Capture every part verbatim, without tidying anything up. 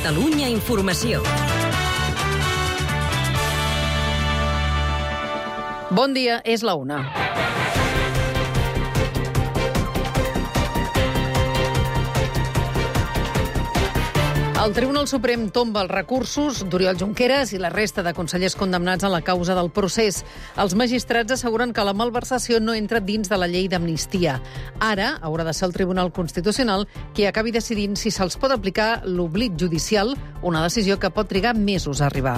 Catalunya Informació. Bon dia, és la una. El Tribunal Suprem tomba els recursos d'Oriol Junqueras i la resta de consellers condemnats a la causa del procés. Els magistrats asseguren que la malversació no entra dins de la llei d'amnistia. Ara haurà de ser el Tribunal Constitucional qui acabi decidint si se'ls pot aplicar l'oblit judicial, una decisió que pot trigar mesos a arribar.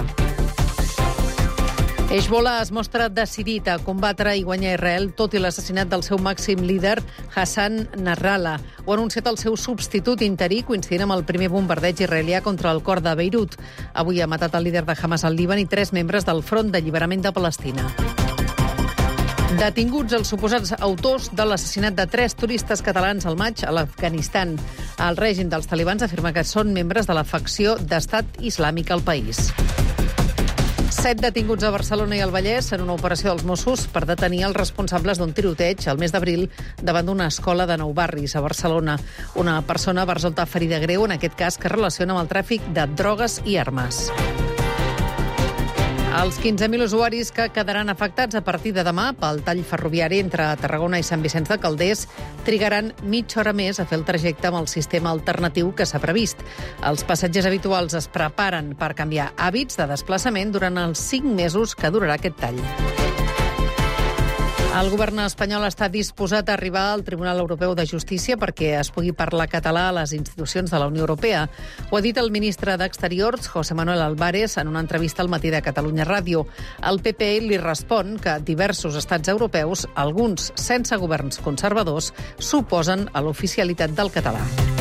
Hezbollah es mostra decidit a combatre i guanyar Israel, tot i l'assassinat del seu màxim líder, Hassan Nasrallah. Ho ha anunciat el seu substitut interí, coincidint amb el primer bombardeig israelià contra el cor de Beirut. Avui ha matat el líder de Hamas al Líban i tres membres del Front d'Alliberament de Palestina. Detinguts els suposats autors de l'assassinat de tres turistes catalans al maig a l'Afganistan. El règim dels talibans afirma que són membres de la facció d'Estat Islàmic al país. Set detinguts a Barcelona i al Vallès en una operació dels Mossos per detenir els responsables d'un tiroteig al mes d'abril davant d'una escola de Nou Barris a Barcelona. Una persona va resultar ferida greu, en aquest cas que es relaciona amb el tràfic de drogues i armes. Els quinze mil usuaris que quedaran afectats a partir de demà pel tall ferroviari entre Tarragona i Sant Vicenç de Calders trigaran mitja hora més a fer el trajecte amb el sistema alternatiu que s'ha previst. Els passatgers habituals es preparen per canviar hàbits de desplaçament durant els cinc mesos que durarà aquest tall. El govern espanyol està disposat a arribar al Tribunal Europeu de Justícia perquè es pugui parlar català a les institucions de la Unió Europea. Ho ha dit el ministre d'Exteriors, José Manuel Álvarez, en una entrevista al Matí de Catalunya Ràdio. El P P li respon que diversos estats europeus, alguns sense governs conservadors, s'oposen a l'oficialitat del català.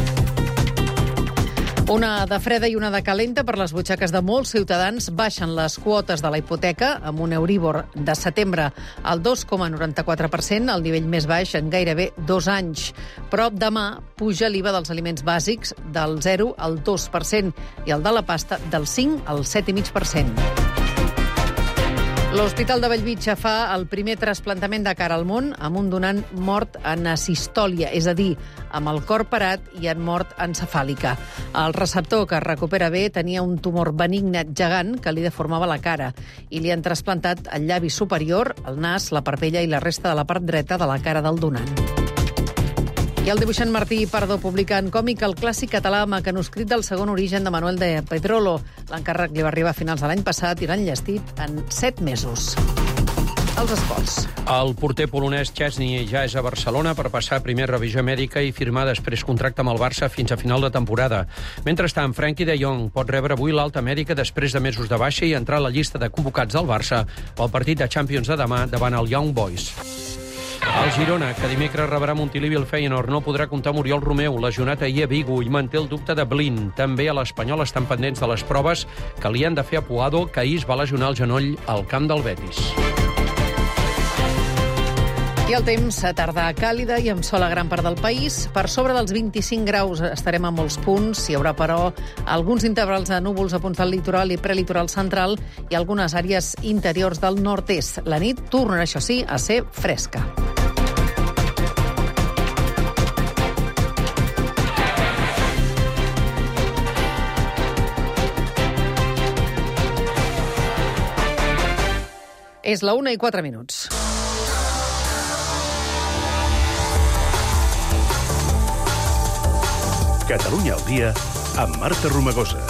Una de freda i una de calenta per les butxaques de molts ciutadans. Baixen les quotes de la hipoteca amb un Euribor de setembre al dos coma noranta-quatre per cent, el nivell més baix en gairebé dos anys. Però demà puja l'I V A dels aliments bàsics del zero al dos per cent i el de la pasta del cinc al set coma cinc per cent. L'Hospital de Bellvitge fa el primer trasplantament de cara al món amb un donant mort en asistòlia, és a dir, amb el cor parat i en mort encefàlica. El receptor que es recupera bé tenia un tumor benigne gegant que li deformava la cara i li han trasplantat el llavi superior, el nas, la parpella i la resta de la part dreta de la cara del donant. I el dibuixant Martí Pardo publica en còmic el clàssic català mecanoscrit del segon origen de Manuel de Pedrolo. L'encàrrec li va arribar a finals de l'any passat i l'han enllestit en set mesos. Els esports. El porter polonès Szczesny ja és a Barcelona per passar primer revisió mèdica i firmar després contracte amb el Barça fins a final de temporada. Mentrestant, Frenkie de Jong pot rebre avui l'alta mèdica després de mesos de baixa i entrar a la llista de convocats del Barça pel partit de Champions de demà davant el Young Boys. El Girona, que dimecres rebrà Montilivi el Feyenoord, no podrà comptar amb Oriol Romeu, lesionat ahir a Vigo, i manté el dubte de Blin. També a l'Espanyol estan pendents de les proves que li han de fer a Puado, que ahir es va lesionar el genoll al camp del Betis. I el temps, a tarda càlida i amb sol a gran part del país. Per sobre dels vint-i-cinc graus estarem a molts punts. Hi haurà, però, alguns intervals de núvols a punts del litoral i prelitoral central i algunes àrees interiors del nord-est. La nit tornarà, això sí, a ser fresca. És la una i quatre minuts. Catalunya al dia amb Marta Romagosa.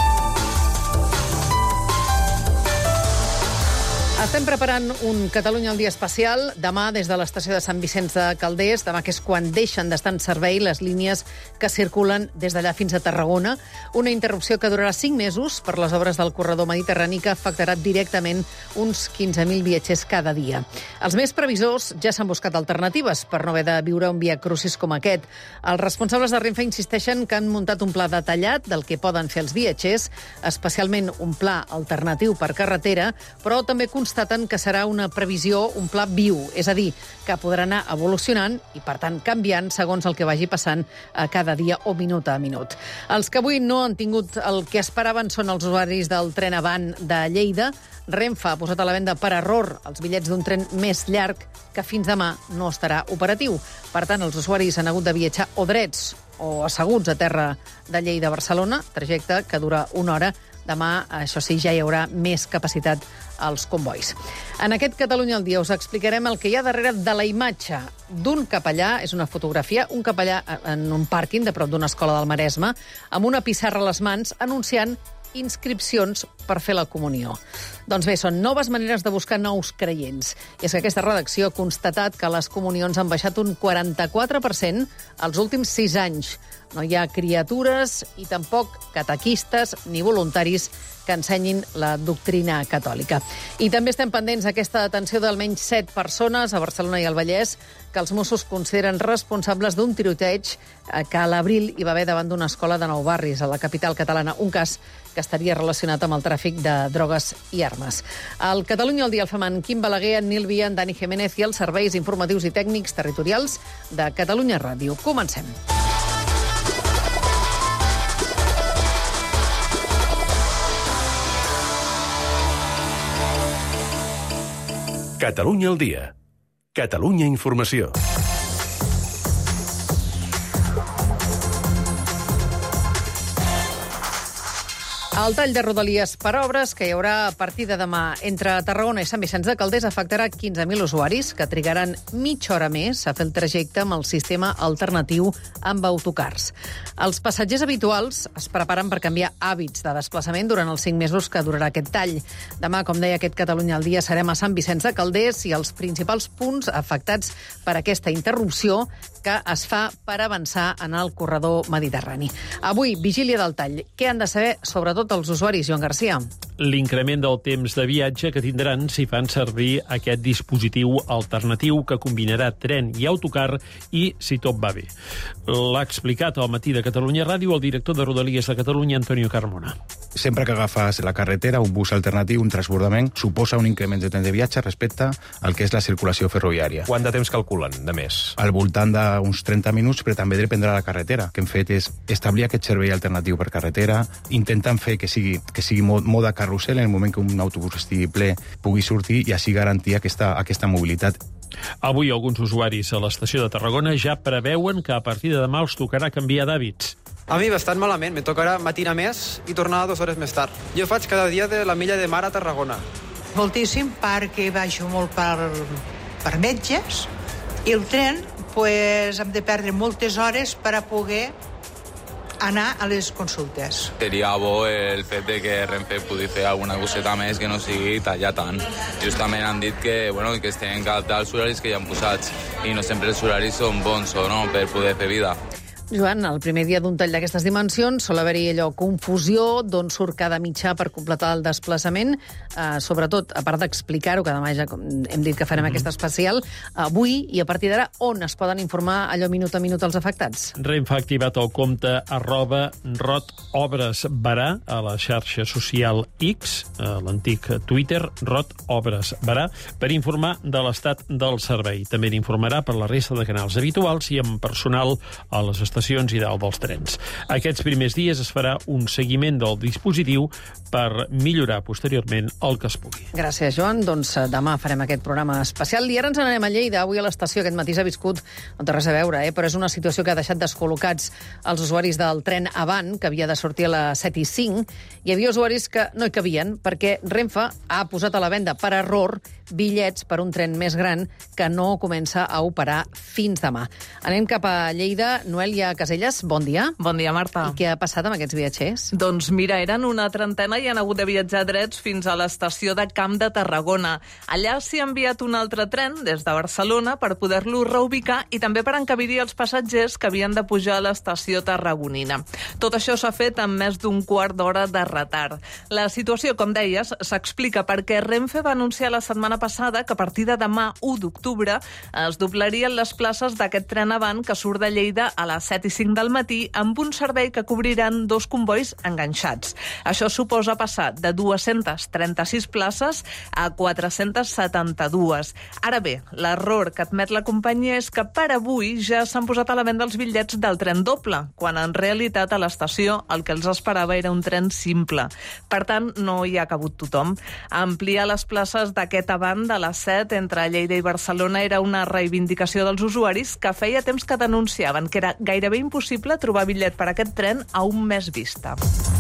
Estem preparant un Catalunya al dia especial. Demà, des de l'estació de Sant Vicenç de Calders, demà que és quan deixen d'estar en servei les línies que circulen des d'allà fins a Tarragona. Una interrupció que durarà cinc mesos per les obres del corredor mediterrani que afectarà directament uns quinze mil viatgers cada dia. Els més previsors ja s'han buscat alternatives per no haver de viure un via crucis com aquest. Els responsables de Renfe insisteixen que han muntat un pla detallat del que poden fer els viatgers, especialment un pla alternatiu per carretera, però també constaten constaten que serà una previsió, un pla viu, és a dir, que podrà anar evolucionant i, per tant, canviant segons el que vagi passant a cada dia o minut a minut. Els que avui no han tingut el que esperaven són els usuaris del tren Avant de Lleida. Renfe ha posat a la venda per error els bitllets d'un tren més llarg que fins demà no estarà operatiu. Per tant, els usuaris han hagut de viatjar o drets o asseguts a terra de Lleida a Barcelona, trajecte que dura una hora. Demà, això sí, ja hi haurà més capacitat als convois. En aquest Catalunya al dia us explicarem el que hi ha darrere de la imatge d'un capellà, és una fotografia, un capellà en un pàrquing de prop d'una escola del Maresme, amb una pissarra a les mans anunciant inscripcions per fer la comunió. Doncs bé, són noves maneres de buscar nous creients. I és que aquesta redacció ha constatat que les comunions han baixat un quaranta-quatre per cent els últims sis anys. No hi ha criatures i tampoc catequistes ni voluntaris que ensenyin la doctrina catòlica. I també estem pendents d'aquesta detenció d'almenys set persones a Barcelona i al Vallès que els Mossos consideren responsables d'un tiroteig que a l'abril hi va haver davant d'una escola de Nou Barris, a la capital catalana, un cas que estaria relacionat amb el tràfic de drogues i armes. Al Catalunya al dia el fem en Quim Balaguer, en Nil Via, en Dani Jiménez i els serveis informatius i tècnics territorials de Catalunya Ràdio. Comencem. Catalunya al dia. Catalunya Informació. El tall de Rodalies per obres que hi haurà a partir de demà entre Tarragona i Sant Vicenç de Calders afectarà quinze mil usuaris que trigaran mitja hora més a fer el trajecte amb el sistema alternatiu amb autocars. Els passatgers habituals es preparen per canviar hàbits de desplaçament durant els cinc mesos que durarà aquest tall. Demà, com deia aquest Catalunya al dia, serem a Sant Vicenç de Calders i els principals punts afectats per aquesta interrupció que es fa per avançar en el corredor mediterrani. Avui, vigília del tall. Què han de saber, sobretot els usuaris, Joan Garcia? L'increment del temps de viatge que tindran si fan servir aquest dispositiu alternatiu que combinarà tren i autocar i si tot va bé. L'ha explicat al matí de Catalunya Ràdio el director de Rodalies de Catalunya, Antonio Carmona. Sempre que agafes la carretera, un bus alternatiu, un transbordament, suposa un increment de temps de viatge respecte al que és la circulació ferroviària. Quant de temps calculen, de més? Al voltant d'uns trenta minuts, però també dependrà de la carretera. El que hem fet és establir aquest servei alternatiu per carretera, intentant fer que sigui, que sigui moda carrusel en el moment que un autobús estigui ple pugui sortir i així garantir aquesta, aquesta mobilitat. Avui alguns usuaris a l'estació de Tarragona ja preveuen que a partir de demà els tocarà canviar d'hàbits. A mi bastant malament, me tocarà matinar més i tornar dues hores més tard. Jo faig cada dia de la milla de mar a Tarragona. Moltíssim, perquè baixo molt per, per metges i el tren pues, hem de perdre moltes hores per a poder anar a les consultes. Seria bo el fet de que Renfe pugui fer alguna coseta més que no sigui tallar tant. Justament han dit que, bueno, que es tenen que adaptar als horaris que hi han posats i no sempre els horaris són bons o no per poder fer vida. Joan, el primer dia d'un tall d'aquestes dimensions sol haver-hi allò confusió d'on surt cada mitjà per completar el desplaçament, eh, sobretot, a part d'explicar-ho, que demà ja hem dit que farem mm-hmm. aquest especial, avui i a partir d'ara on es poden informar allò minut a minut els afectats? Renfe ha activat el compte arroba rotobresbarà a la xarxa social X, a l'antic Twitter, rotobresbarà, per informar de l'estat del servei. També n'informarà per la resta de canals habituals i amb personal a les estacions estacions i dalt dels trens. Aquests primers dies es farà un seguiment del dispositiu per millorar posteriorment el que es pugui. Gràcies, Joan. Doncs demà farem aquest programa especial. I ara ens n'anem a Lleida. Avui a l'estació aquest matí s'ha viscut, no té res a veure, eh? però és una situació que ha deixat descol·locats els usuaris del tren Avant, que havia de sortir a les set i cinc. Hi havia usuaris que no hi cabien perquè Renfe ha posat a la venda per error bitllets per un tren més gran que no comença a operar fins demà. Anem cap a Lleida. Noelia Caselles, bon dia. Bon dia, Marta. I què ha passat amb aquests viatgers? Doncs mira, eren una trentena i han hagut de viatjar drets fins a l'estació de Camp de Tarragona. Allà s'hi ha enviat un altre tren des de Barcelona per poder-lo reubicar i també per encabir els passatgers que havien de pujar a l'estació tarragonina. Tot això s'ha fet amb més d'un quart d'hora de retard. La situació, com deies, s'explica perquè Renfe va anunciar la setmana passada que a partir de demà, u d'octubre, es doblarien les places d'aquest tren Avant que surt de Lleida a les set set i cinc del matí amb un servei que cobriran dos combois enganxats. Això suposa passar de dues-centes trenta-sis places a quatre-centes setanta-dues. Ara bé, l'error que admet la companyia és que per avui ja s'han posat a la venda els bitllets del tren doble, quan en realitat a l'estació el que els esperava era un tren simple. Per tant, no hi ha cabut tothom. Ampliar les places d'aquest avant de les set entre Lleida i Barcelona era una reivindicació dels usuaris que feia temps que denunciaven que era gairebé impossible trobar bitllet per aquest tren a un mes vista.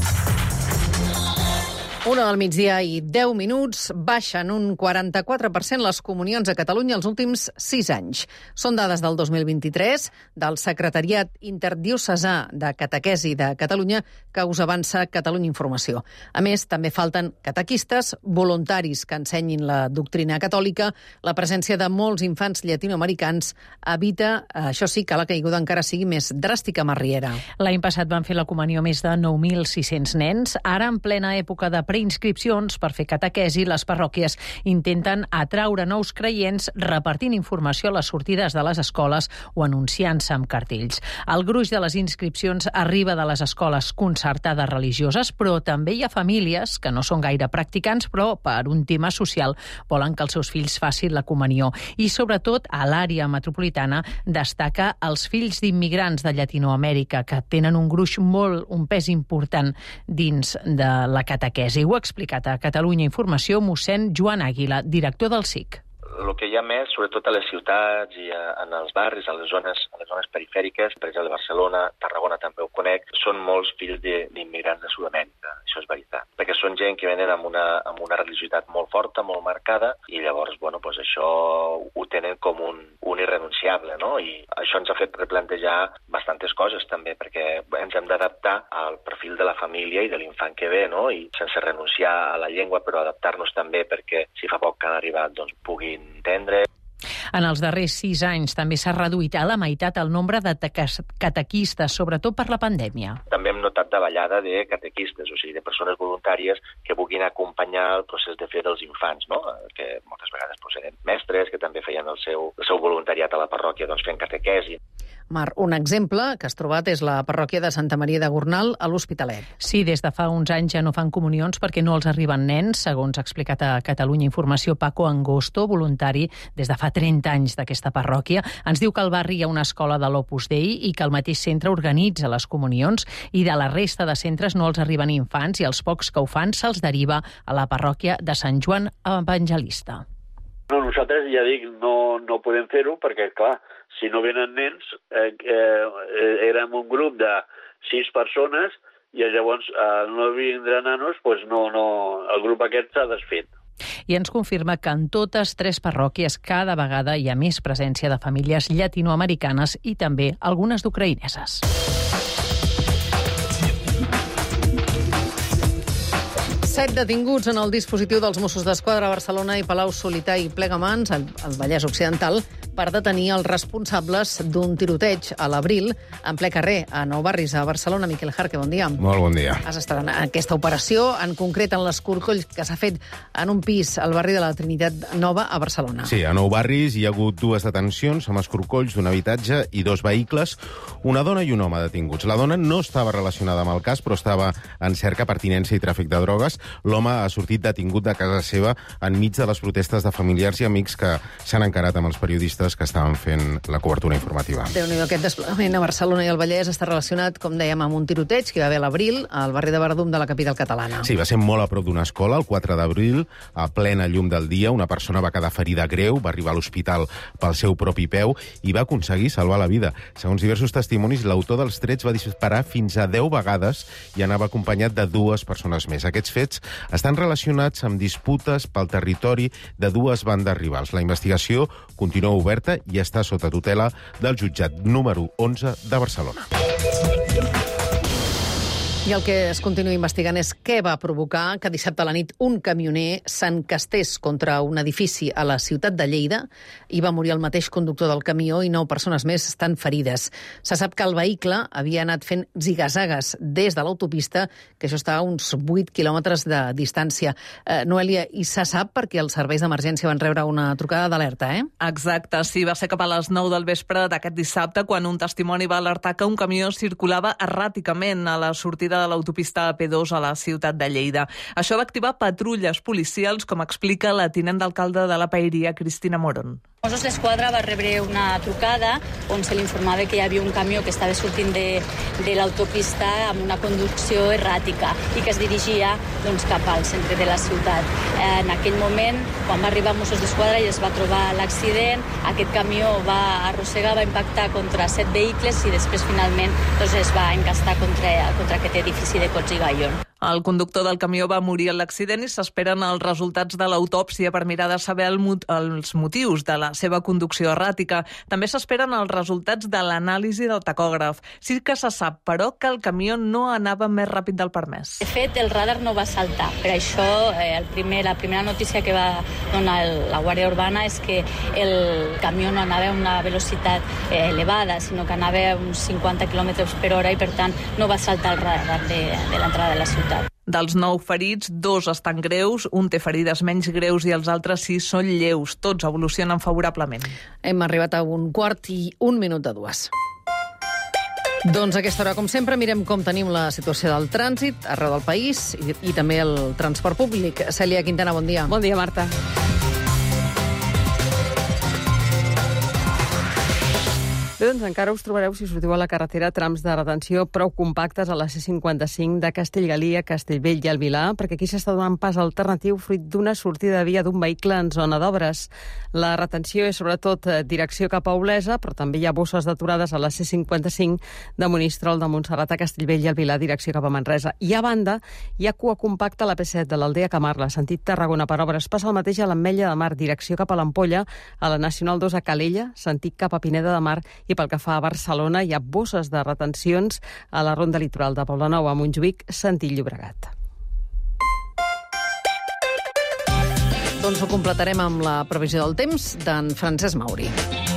Una del migdia i deu minuts, baixen un quaranta-quatre per cent les comunions a Catalunya els últims sis anys. Són dades del dos mil vint-i-tres del Secretariat Interdiocesà de Catequesi de Catalunya que us avança Catalunya Informació. A més, també falten catequistes, voluntaris que ensenyin la doctrina catòlica. La presència de molts infants llatinoamericans evita, això sí, que la caiguda encara sigui més dràstica, Marriera. L'any passat van fer la comunió més de nou mil sis-cents nens. Ara, en plena època de inscripcions per fer catequesi, les parròquies intenten atraure nous creients repartint informació a les sortides de les escoles o anunciant-se amb cartells. El gruix de les inscripcions arriba de les escoles concertades religioses, però també hi ha famílies que no són gaire practicants, però per un tema social volen que els seus fills facin la comunió. I sobretot a l'àrea metropolitana destaca els fills d'immigrants de Llatinoamèrica que tenen un gruix molt, un pes important dins de la catequesi. Ho ha explicat a Catalunya Informació mossèn Joan Àguila, director del S I C. El que hi ha més, sobretot a les ciutats i a, en els barris, a les zones, a les zones perifèriques, per exemple, Barcelona, Tarragona també ho conec, són molts fills d'immigrants de, de Sud-amèrica, això és veritat. Perquè són gent que venen amb una, amb una religiositat molt forta, molt marcada, i llavors, bueno, doncs això ho tenen com un, un irrenunciable, no? I això ens ha fet replantejar bastantes coses també, perquè ens hem d'adaptar al perfil de la família i de l'infant que ve, no? I sense renunciar a la llengua, però adaptar-nos també perquè si fa poc que han arribat, doncs puguin entendre. En els darrers sis anys també s'ha reduït a la meitat el nombre de catequistes, sobretot per la pandèmia. També hem notat davallada de catequistes, o sigui, de persones voluntàries que vulguin acompanyar el procés de fe dels infants, no? Que moltes vegades doncs, eren mestres que també feien el seu, el seu voluntariat a la parròquia doncs, fent catequesi. Mar, un exemple que has trobat és la parròquia de Santa Maria de Gornal a l'Hospitalet. Sí, des de fa uns anys ja no fan comunions perquè no els arriben nens, segons ha explicat a Catalunya Informació Paco Angosto, voluntari des de fa trenta anys d'aquesta parròquia. Ens diu que al barri hi ha una escola de l'Opus Dei i que el mateix centre organitza les comunions i de la resta de centres no els arriben infants i els pocs que ho fan se'ls deriva a la parròquia de Sant Joan Evangelista. No, nosaltres, ja dic, no, no podem fer-ho perquè, clar, si no venen nens, eh, eh, érem un grup de sis persones i llavors eh, no vindran nanos, doncs no, no, el grup aquest s'ha desfet. I ens confirma que en totes tres parròquies cada vegada hi ha més presència de famílies llatinoamericanes i també algunes d'ucraïneses. Set detinguts en el dispositiu dels Mossos d'Esquadra a Barcelona i Palau-solità i Plegamans, al, al Vallès Occidental, per detenir els responsables d'un tiroteig a l'abril en ple carrer a Nou Barris, a Barcelona. Miquel Jarque, bon dia. Molt bon dia. Has estat en aquesta operació, en concret en l'escorcoll que s'ha fet en un pis al barri de la Trinitat Nova a Barcelona. Sí, a Nou Barris hi ha hagut dues detencions amb escorcolls d'un habitatge i dos vehicles, una dona i un home detinguts. La dona no estava relacionada amb el cas, però estava en cerca, pertinença i tràfic de drogues. L'home ha sortit detingut de casa seva enmig de les protestes de familiars i amics que s'han encarat amb els periodistes que estaven fent la cobertura informativa. Déu-n'hi-do, aquest desplegament a Barcelona i al Vallès està relacionat, com dèiem, amb un tiroteig que hi va haver a l'abril al barri de Verdum de la capital catalana. Sí, va ser molt a prop d'una escola, el quatre d'abril, a plena llum del dia. Una persona va quedar ferida greu, va arribar a l'hospital pel seu propi peu i va aconseguir salvar la vida. Segons diversos testimonis, l'autor dels trets va disparar fins a deu vegades i anava acompanyat de dues persones més. Aquests fets estan relacionats amb disputes pel territori de dues bandes rivals. La investigació continua oberta i està sota tutela del jutjat número onze de Barcelona. I el que es continua investigant és què va provocar que dissabte a la nit un camioner s'encastés contra un edifici a la ciutat de Lleida i va morir el mateix conductor del camió i nou persones més estan ferides. Se sap que el vehicle havia anat fent zigazagues des de l'autopista, que això està a uns vuit quilòmetres de distància. Eh, Noelia, i se sap perquè els serveis d'emergència van rebre una trucada d'alerta, eh? Exacte, sí, va ser cap a les nou del vespre d'aquest dissabte quan un testimoni va alertar que un camió circulava erràticament a la sortida de l'autopista P dos a la ciutat de Lleida. Això va activar patrulles policials, com explica la tinent d'alcalde de la Paeria, Cristina Moron. Mossos d'Esquadra va rebre una trucada on se li informava que hi havia un camió que estava sortint de, de l'autopista amb una conducció erràtica i que es dirigia doncs, cap al centre de la ciutat. En aquell moment, quan va arribar Mossos d'Esquadra i es va trobar l'accident, aquest camió va arrossegar, va impactar contra set vehicles i després finalment doncs, es va encastar contra, contra aquest edifici de Cots i Gaión. El conductor del camió va morir en l'accident i s'esperen els resultats de l'autòpsia per mirar de saber el mot els motius de la seva conducció erràtica. També s'esperen els resultats de l'anàlisi del tacògraf. Sí que se sap, però, que el camió no anava més ràpid del permès. De fet, el radar no va saltar. Per això, eh, el primer, la primera notícia que va donar el, la Guàrdia Urbana és que el camió no anava a una velocitat eh, elevada, sinó que anava a uns cinquanta quilòmetres per hora i, per tant, no va saltar el radar de, de l'entrada de la ciutat. Dels nou ferits, dos estan greus, un té ferides menys greus i els altres sis són lleus. Tots evolucionen favorablement. Hem arribat a un quart i un minut de dues. Doncs a aquesta hora, com sempre, mirem com tenim la situació del trànsit arreu del país i, i també el transport públic. Cèlia Quintana, bon dia. Bon dia, Marta. Bé, doncs encara us trobareu, si sortiu a la carretera, trams de retenció prou compactes a la C cinquanta-cinc de Castellgalí a Castellbell i el Vilar, perquè aquí s'està donant pas alternatiu fruit d'una sortida de via d'un vehicle en zona d'obres. La retenció és sobretot direcció cap a Olesa, però també hi ha bosses d'aturades a la C cinquanta-cinc de Monistrol de Montserrat a Castellbell i el Vilar, direcció cap a Manresa. I a banda, hi ha cua compacta a la P set de l'Aldea Camarla, sentit Tarragona per obres. Passa el mateix a l'Ametlla de Mar, direcció cap a l'Ampolla, a la Nacional dos a Calella, sentit cap a Pineda de Mar, i pel que fa a Barcelona hi ha bosses de retencions a la ronda litoral de Poblenou a Montjuïc, sentit Llobregat. Doncs ho completarem amb la previsió del temps d'en Francesc Mauri.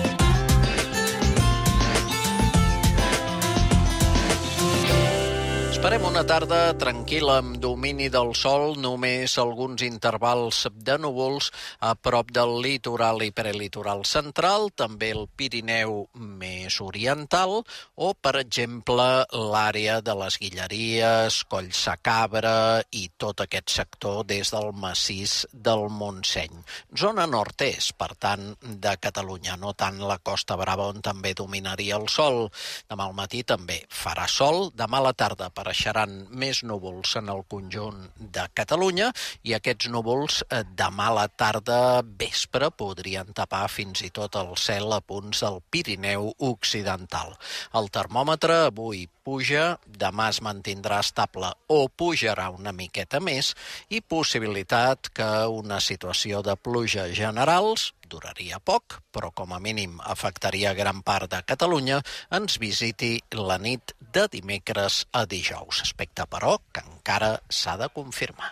Esperem una tarda tranquil·la amb domini del sol, només alguns intervals de núvols a prop del litoral i prelitoral central, també el Pirineu més oriental o, per exemple, l'àrea de les Guilleries, Collsacabra i tot aquest sector des del massís del Montseny. Zona nord-est, per tant, de Catalunya, no tant la Costa Brava on també dominaria el sol. Demà al matí també farà sol, demà a la tarda per apareixeran més núvols en el conjunt de Catalunya i aquests núvols demà a la tarda vespre podrien tapar fins i tot el cel a punts del Pirineu occidental. El termòmetre avui puja, demà es mantindrà estable o pujarà una miqueta més i possibilitat que una situació de pluja generals duraria poc, però com a mínim afectaria gran part de Catalunya, ens visiti la nit de dimecres a dijous. Aspecte, però, que encara s'ha de confirmar.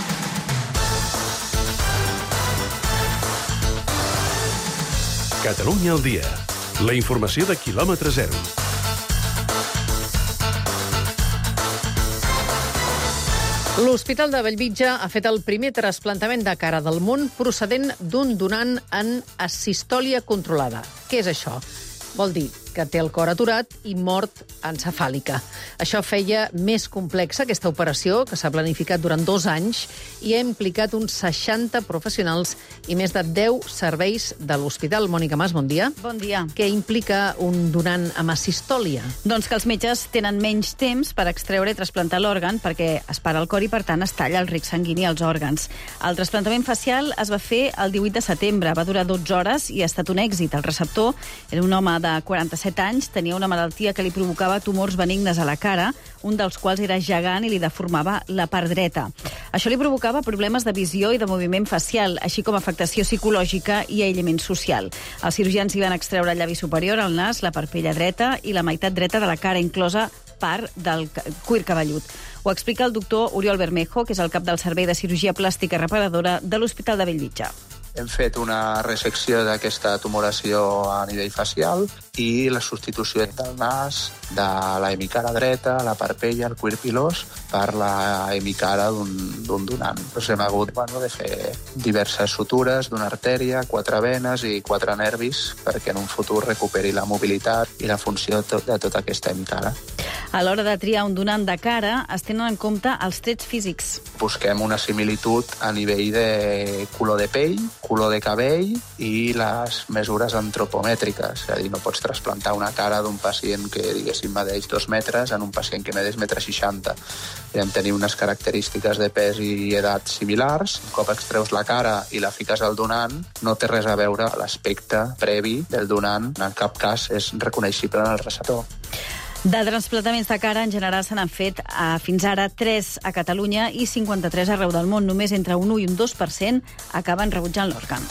Catalunya al dia. La informació de quilòmetre zero. L'Hospital de Bellvitge ha fet el primer trasplantament de cara del món procedent d'un donant en asistòlia controlada. Què és això? Vol dir que té el cor aturat i mort encefàlica. Això feia més complexa aquesta operació, que s'ha planificat durant dos anys i ha implicat uns seixanta professionals i més de deu serveis de l'hospital. Mònica Mas, bon dia. Bon dia. Què implica un donant amb asistòlia? Doncs que els metges tenen menys temps per extreure i trasplantar l'òrgan perquè es para el cor i, per tant, es talla el ric sanguini als òrgans. El trasplantament facial es va fer el divuit de setembre, va durar dotze hores i ha estat un èxit. El receptor era un home de quaranta-set anys, tenia una malaltia que li provocava tumors benignes a la cara, un dels quals era gegant i li deformava la part dreta. Això li provocava problemes de visió i de moviment facial, així com afectació psicològica i aïllament social. Els cirurgians hi van extreure el llavi superior, el nas, la parpella dreta i la meitat dreta de la cara, inclosa part del cuir cabellut. Ho explica el doctor Oriol Bermejo, que és el cap del Servei de Cirurgia Plàstica Reparadora de l'Hospital de Bellvitge. Hem fet una resecció d'aquesta tumoració a nivell facial i la substitució del nas, de la hemicara dreta, la parpella, el cuir pilós, per la hemicara d'un donant. Doncs hem hagut bueno, de fer diverses sutures d'una artèria, quatre venes i quatre nervis perquè en un futur recuperi la mobilitat i la funció de tota aquesta hemicara. A l'hora de triar un donant de cara, es tenen en compte els trets físics. Busquem una similitud a nivell de color de pell, color de cabell i les mesures antropomètriques. És a dir, no pots trasplantar una cara d'un pacient que, diguéssim, medeix dos metres en un pacient que medeix metre seixanta. Hem tenir unes característiques de pes i edat similars. Un cop extreus la cara i la fiques al donant, no té res a veure l'aspecte previ del donant. En cap cas és reconeixible en el receptor. De trasplantaments de cara, en general, se n'han fet eh, fins ara tres a Catalunya i cinquanta-tres arreu del món. Només entre un u i un dos per cent acaben rebutjant l'òrgan.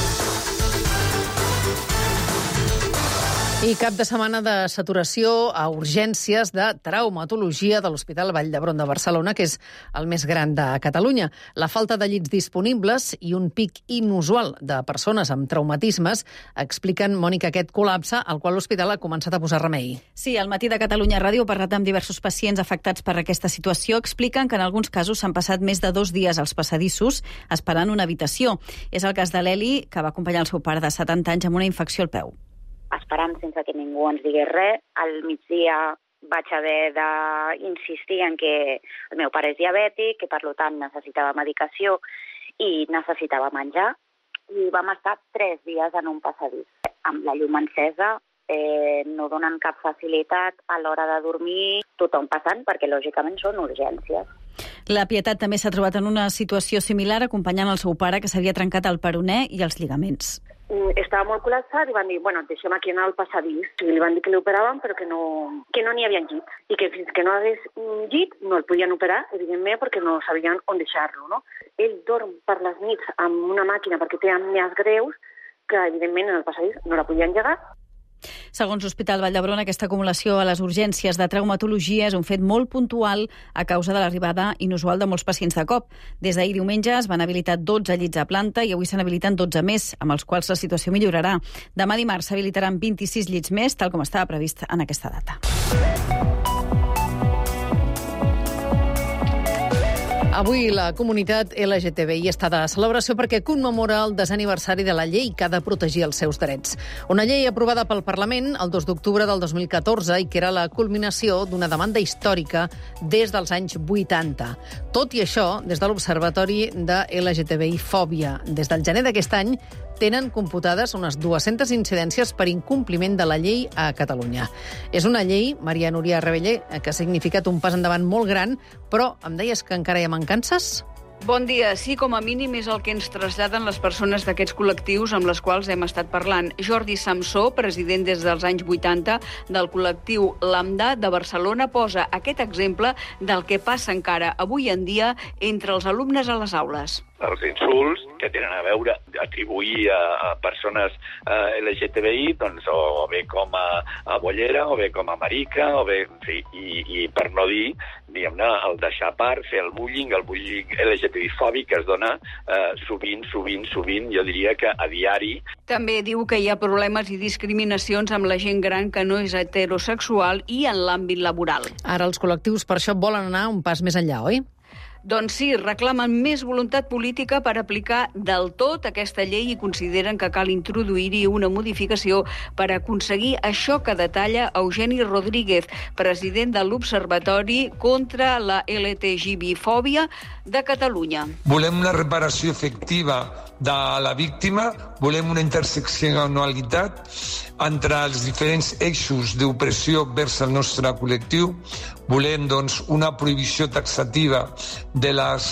I cap de setmana de saturació a urgències de traumatologia de l'Hospital Vall d'Hebron de Barcelona, que és el més gran de Catalunya. La falta de llits disponibles i un pic inusual de persones amb traumatismes expliquen, Mònica, aquest col·lapse al qual l'hospital ha començat a posar remei. Sí, al Matí de Catalunya Ràdio ha parlat amb diversos pacients afectats per aquesta situació. Expliquen que en alguns casos s'han passat més de dos dies als passadissos esperant una habitació. És el cas de l'Eli, que va acompanyar el seu pare de setanta anys amb una infecció al peu. Esperant sense que ningú ens digués res. Al migdia vaig haver d'insistir en que el meu pare és diabètic, que per tant necessitava medicació i necessitava menjar. I vam estar tres dies en un passadís. Amb la llum encesa, eh, no donen cap facilitat a l'hora de dormir, tothom passant, perquè lògicament són urgències. La Pietat també s'ha trobat en una situació similar acompanyant el seu pare, que s'havia trencat el peroné i els lligaments. Estava molt col·lapsat i van dir, bueno, deixem aquí anar al passadís. I li van dir que l'operaven, però que no que no n'hi havia llit. I que fins que no hagués un llit no el podien operar, evidentment, perquè no sabien on deixar-lo, no? Ell dorm per les nits amb una màquina perquè té amnies greus, que evidentment en el passadís no la podien llegar. Segons l'Hospital Vall d'Hebron, aquesta acumulació a les urgències de traumatologia és un fet molt puntual a causa de l'arribada inusual de molts pacients de cop. Des d'ahir diumenge es van habilitar dotze llits a planta i avui se n'habiliten dotze més, amb els quals la situació millorarà. Demà dimarts s'habilitaran vint-i-sis llits més, tal com estava previst en aquesta data. Avui la comunitat L G T B I està de celebració perquè commemora el desè aniversari de la llei que ha de protegir els seus drets. Una llei aprovada pel Parlament el dos d'octubre del dos mil catorze i que era la culminació d'una demanda històrica des dels anys vuitanta. Tot i això, des de l'Observatori de L G T B I Fòbia, des del gener d'aquest any, tenen computades unes dues-centes incidències per incompliment de la llei a Catalunya. És una llei, Maria Núria Rebellé, que ha significat un pas endavant molt gran, però em deies que encara hi ha mancances? Bon dia. Sí, com a mínim és el que ens traslladen les persones d'aquests col·lectius amb les quals hem estat parlant. Jordi Samsó, president des dels anys vuitanta del col·lectiu Lambda de Barcelona, posa aquest exemple del que passa encara avui en dia entre els alumnes a les aules. Els insults que tenen a veure atribuir a, a persones eh, L G T B I, doncs, o bé com a, a bollera, o bé com a marica, o bé, en fi, i, i per no dir, diguem-ne, el deixar a part, fer el bullying, el bullying L G T B I fòbic que es dona eh, sovint, sovint, sovint, jo diria que a diari. També diu que hi ha problemes i discriminacions amb la gent gran que no és heterosexual i en l'àmbit laboral. Ara els col·lectius per això volen anar un pas més enllà, oi? Doncs sí, reclamen més voluntat política per aplicar del tot aquesta llei i consideren que cal introduir-hi una modificació per aconseguir això que detalla Eugeni Rodríguez, president de l'Observatori contra la L G T B I-fòbia de Catalunya. Volem una reparació efectiva de la víctima, volem una interseccionalitat entre els diferents eixos d'opressió vers el nostre col·lectiu, volem doncs, una prohibició taxativa de les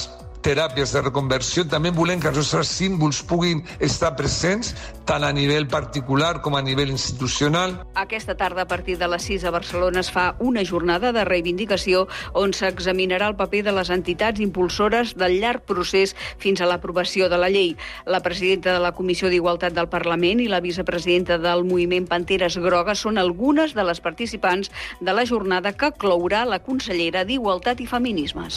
teràpies de reconversió, també volem que els nostres símbols puguin estar presents tant a nivell particular com a nivell institucional. Aquesta tarda, a partir de les sis a Barcelona, es fa una jornada de reivindicació on s'examinarà el paper de les entitats impulsores del llarg procés fins a l'aprovació de la llei. La presidenta de la Comissió d'Igualtat del Parlament i la vicepresidenta del moviment Panteres Grogues són algunes de les participants de la jornada que clourà la consellera d'Igualtat i Feminismes.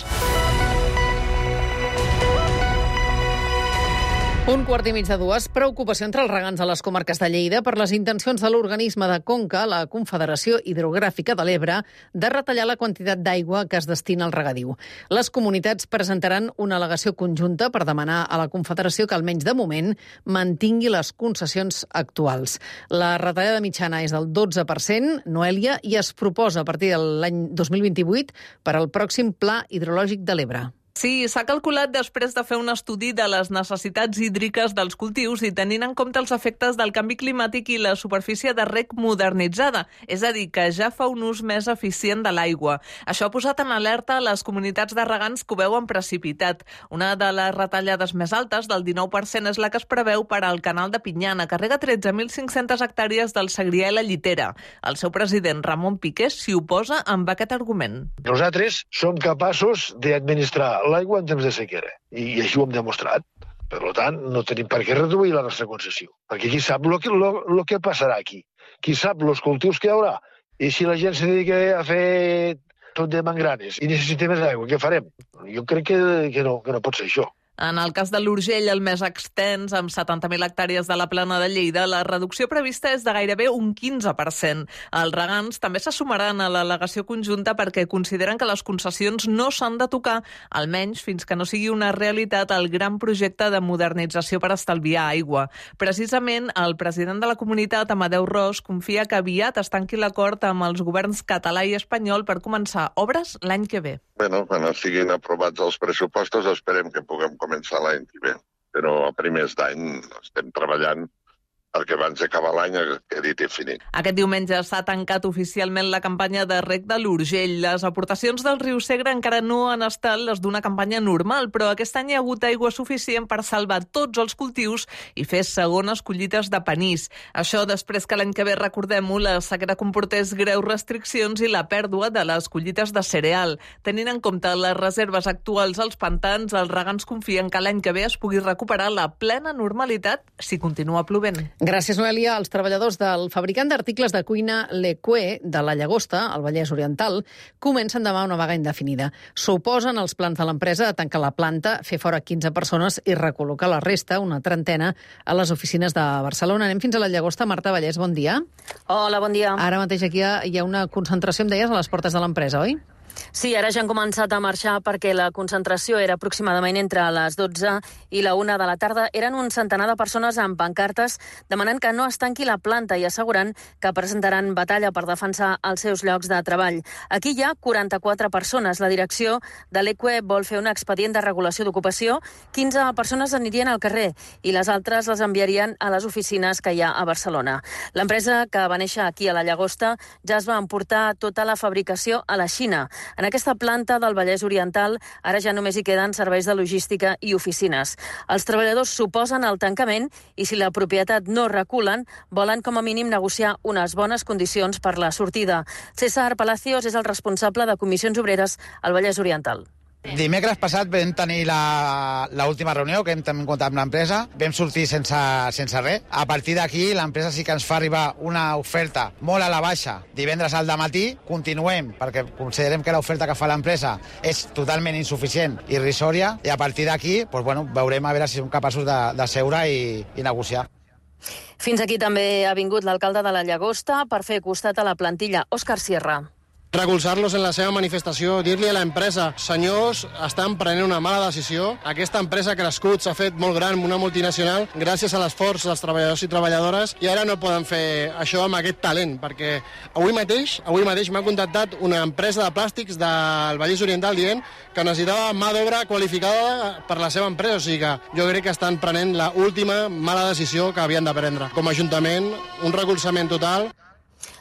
Un quart i mig de dues. Preocupació entre els regants a les comarques de Lleida per les intencions de l'organisme de Conca, la Confederació Hidrogràfica de l'Ebre, de retallar la quantitat d'aigua que es destina al regadiu. Les comunitats presentaran una al·legació conjunta per demanar a la Confederació que, almenys de moment, mantingui les concessions actuals. La retallada mitjana és del dotze per cent, Noèlia, i es proposa a partir de l'any dos mil vint-i-vuit per al pròxim Pla Hidrològic de l'Ebre. Sí, s'ha calculat després de fer un estudi de les necessitats hídriques dels cultius i tenint en compte els efectes del canvi climàtic i la superfície de reg modernitzada, és a dir, que ja fa un ús més eficient de l'aigua. Això ha posat en alerta les comunitats de regants que ho veuen precipitat. Una de les retallades més altes, del dinou per cent, és la que es preveu per al canal de Pinyana, que rega tretze mil cinc-centes hectàrees del Segrià i la Llitera. El seu president, Ramon Piqué, s'hi oposa amb aquest argument. Nosaltres som capaços d'administrar l'aigua en temps de sequera, i així ho hem demostrat. Per tant, no tenim per què reduir la nostra concessió, perquè qui sap el que, lo, lo que passarà aquí, qui sap els cultius que hi haurà, i si la gent se dedica a fer tot de mangranes i necessita més aigua, què farem? Jo crec que, que, no, que no pot ser això. En el cas de l'Urgell, el més extens, amb setanta mil hectàrees de la plana de Lleida, la reducció prevista és de gairebé un quinze per cent. Els regants també se sumaran a l'al·legació conjunta perquè consideren que les concessions no s'han de tocar, almenys fins que no sigui una realitat el gran projecte de modernització per estalviar aigua. Precisament, el president de la comunitat, Amadeu Ros, confia que aviat es tanqui l'acord amb els governs català i espanyol per començar obres l'any que ve. Bueno, quan siguin aprovats els pressupostos esperem que puguem començar l'any que ve. Però a primers d'any estem treballant perquè abans d'acabar l'any quedi definit. Aquest diumenge s'ha tancat oficialment la campanya de reg de l'Urgell. Les aportacions del riu Segre encara no han estat les d'una campanya normal, però aquest any hi ha hagut aigua suficient per salvar tots els cultius i fer segones collites de panís. Això després que l'any que ve, recordem-ho, la sequera comportés greus restriccions i la pèrdua de les collites de cereal. Tenint en compte les reserves actuals als pantans, els regants confien que l'any que ve es pugui recuperar la plena normalitat si continua plovent. Gràcies, Noèlia. Els treballadors del fabricant d'articles de cuina Leque de la Llagosta, al Vallès Oriental, comencen demà una vaga indefinida. S'oposen als plans de l'empresa de tancar la planta, fer fora quinze persones i recol·locar la resta, una trentena, a les oficines de Barcelona. Anem fins a la Llagosta. Marta Vallès, bon dia. Hola, bon dia. Ara mateix aquí hi ha una concentració, em deies, a les portes de l'empresa, oi? Sí, ara ja han començat a marxar perquè la concentració era aproximadament entre les dotze i la una de la tarda. Eren un centenar de persones amb pancartes demanant que no es tanqui la planta i assegurant que presentaran batalla per defensar els seus llocs de treball. Aquí hi ha quaranta-quatre persones. La direcció de l'Eque vol fer un expedient de regulació d'ocupació. quinze persones anirien al carrer i les altres les enviarien a les oficines que hi ha a Barcelona. L'empresa, que va néixer aquí a la Llagosta, ja es va emportar tota la fabricació a la Xina. En aquesta planta del Vallès Oriental ara ja només hi queden serveis de logística i oficines. Els treballadors s'oposen al tancament i si la propietat no reculen, volen com a mínim negociar unes bones condicions per la sortida. César Palacios és el responsable de Comissions Obreres al Vallès Oriental. Dimecres passat vam tenir l'última reunió que hem tingut amb l'empresa. Vam sortir sense, sense res. A partir d'aquí, l'empresa sí que ens fa arribar una oferta molt a la baixa divendres al dematí. Continuem, perquè considerem que l'oferta que fa l'empresa és totalment insuficient i irrisòria. I a partir d'aquí, doncs, bueno, veurem a veure si som capaços de, de seure i, i negociar. Fins aquí també ha vingut l'alcalde de la Llagosta per fer costat a la plantilla, Òscar Sierra. Recolzar-los en la seva manifestació, dir-li a l'empresa, senyors, estan prenent una mala decisió. Aquesta empresa ha crescut, s'ha fet molt gran, una multinacional, gràcies a l'esforç dels treballadors i treballadores, i ara no poden fer això amb aquest talent, perquè avui mateix avui mateix m'ha contactat una empresa de plàstics del Vallès Oriental dient que necessitava mà d'obra qualificada per la seva empresa, o sigui que jo crec que estan prenent l'última mala decisió que havien de prendre. Com a Ajuntament, un recolzament total.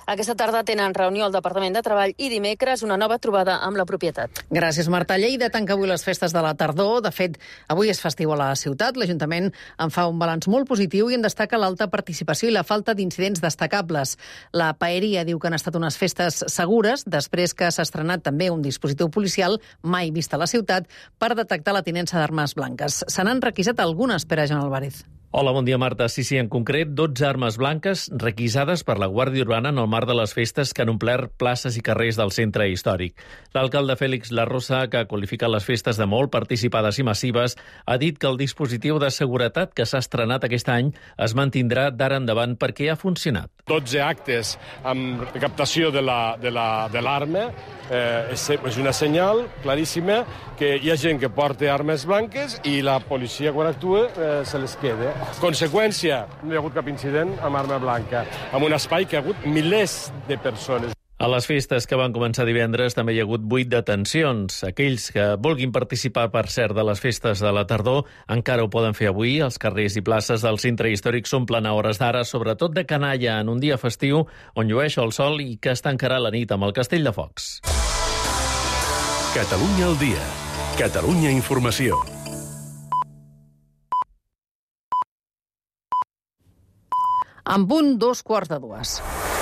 Aquesta tarda tenen reunió al Departament de Treball i dimecres una nova trobada amb la propietat. Gràcies, Marta. Lleida tanca avui les festes de la tardor. De fet, avui és festiu a la ciutat. L'Ajuntament en fa un balanç molt positiu i en destaca l'alta participació i la falta d'incidents destacables. La Paeria diu que han estat unes festes segures després que s'ha estrenat també un dispositiu policial mai vist a la ciutat per detectar la tinença d'armes blanques. Se n'han requisat algunes, Pere Joan Álvarez. Hola, bon dia, Marta. Sí, sí, en concret, dotze armes blanques requisades per la Guàrdia Urbana en el marc de les festes que han omplert places i carrers del centre històric. L'alcalde Fèlix Larrosa, que ha qualificat les festes de molt participades i massives, ha dit que el dispositiu de seguretat que s'ha estrenat aquest any es mantindrà d'ara endavant perquè ha funcionat. dotze actes amb captació de la, de la, de l'arma. Eh, és, és una senyal claríssima que hi ha gent que porta armes blanques i la policia, quan actua, eh, se les queda. Conseqüència, no hi ha hagut cap incident amb arma blanca, amb un espai que ha hagut milers de persones. A les festes que van començar divendres també hi ha hagut vuit detencions. Aquells que vulguin participar, per cert, de les festes de la tardor encara ho poden fer avui. Els carrers i places del centre històric s'omplen a hores d'ara, sobretot de canalla, en un dia festiu on llueix el sol i que es tancarà la nit amb el Castell de Focs. Catalunya al dia. Catalunya Informació. En punt, dos quarts de dues.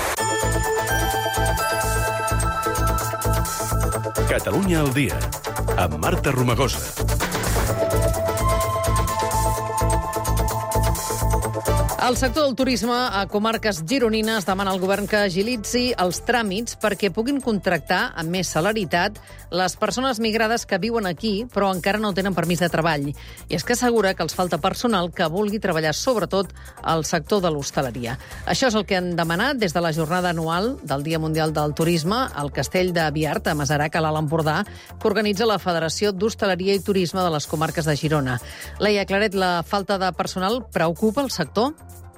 Catalunya al dia, amb Marta Romagosa. El sector del turisme a comarques gironines demana al govern que agilitzi els tràmits perquè puguin contractar amb més celeritat les persones migrades que viuen aquí però encara no tenen permís de treball. I és que assegura que els falta personal que vulgui treballar sobretot al sector de l'hostaleria. Això és el que han demanat des de la jornada anual del Dia Mundial del Turisme al Castell de Biart, a Masarac, a l'Alt Empordà, que organitza la Federació d'Hostaleria i Turisme de les comarques de Girona. Leia Claret, la falta de personal preocupa el sector?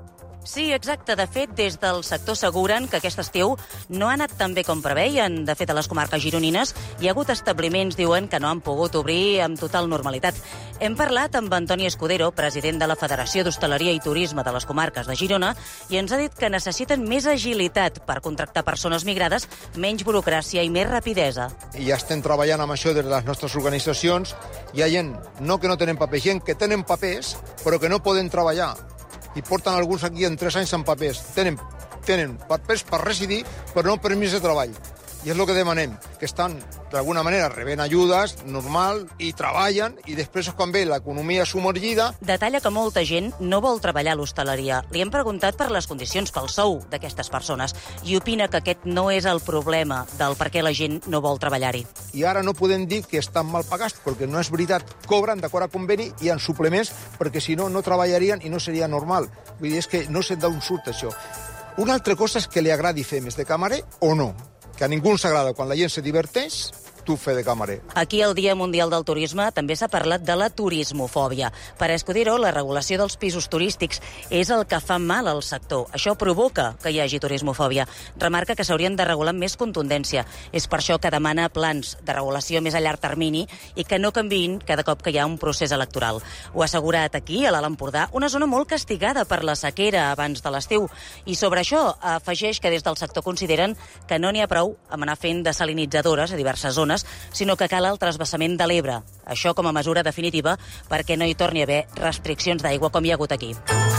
Sí, exacte. De fet, des del sector asseguren que aquest estiu no ha anat tan bé com preveien. De fet, a les comarques gironines hi ha hagut establiments, diuen, que no han pogut obrir amb total normalitat. Hem parlat amb Antoni Escudero, president de la Federació d'Hostaleria i Turisme de les comarques de Girona, i ens ha dit que necessiten més agilitat per contractar persones migrades, menys burocràcia i més rapidesa. I ja estem treballant amb això des de les nostres organitzacions. Hi ha gent, no que no tenen papers, gent que tenen papers, però que no poden treballar. I porten alguns aquí en tres anys amb papers. Tenen, tenen papers per residir, però no permís de treball. I és el que demanem, que estan, d'alguna manera, rebent ajudes, normal, i treballen, i després quan ve l'economia submergida... Detalla que molta gent no vol treballar a l'hostaleria. Li hem preguntat per les condicions pel sou d'aquestes persones i opina que aquest no és el problema del per què la gent no vol treballar-hi. I ara no podem dir que estan mal pagats, perquè no és veritat. Cobren d'acord a conveni i en suplements, perquè si no, no treballarien i no seria normal. Vull dir, és que no sé d'on surt això. Una altra cosa és que li agradi fer més de camarer o no. Que a ningú ens agrada quan la gent se diverteix, tu fer de camarer. Aquí al Dia Mundial del Turisme també s'ha parlat de la turismofòbia. Per Escudero, la regulació dels pisos turístics és el que fa mal al sector. Això provoca que hi hagi turismofòbia. Remarca que s'haurien de regular amb més contundència. És per això que demana plans de regulació més a llarg termini i que no canviïn cada cop que hi ha un procés electoral. Ho ha assegurat aquí, a l'Alt Empordà, una zona molt castigada per la sequera abans de l'estiu. I sobre això afegeix que des del sector consideren que no n'hi ha prou amb anar fent desalinitzadores a diverses zones, sinó que cal el transvasament de l'Ebre. Això com a mesura definitiva perquè no hi torni a haver restriccions d'aigua com hi ha hagut aquí.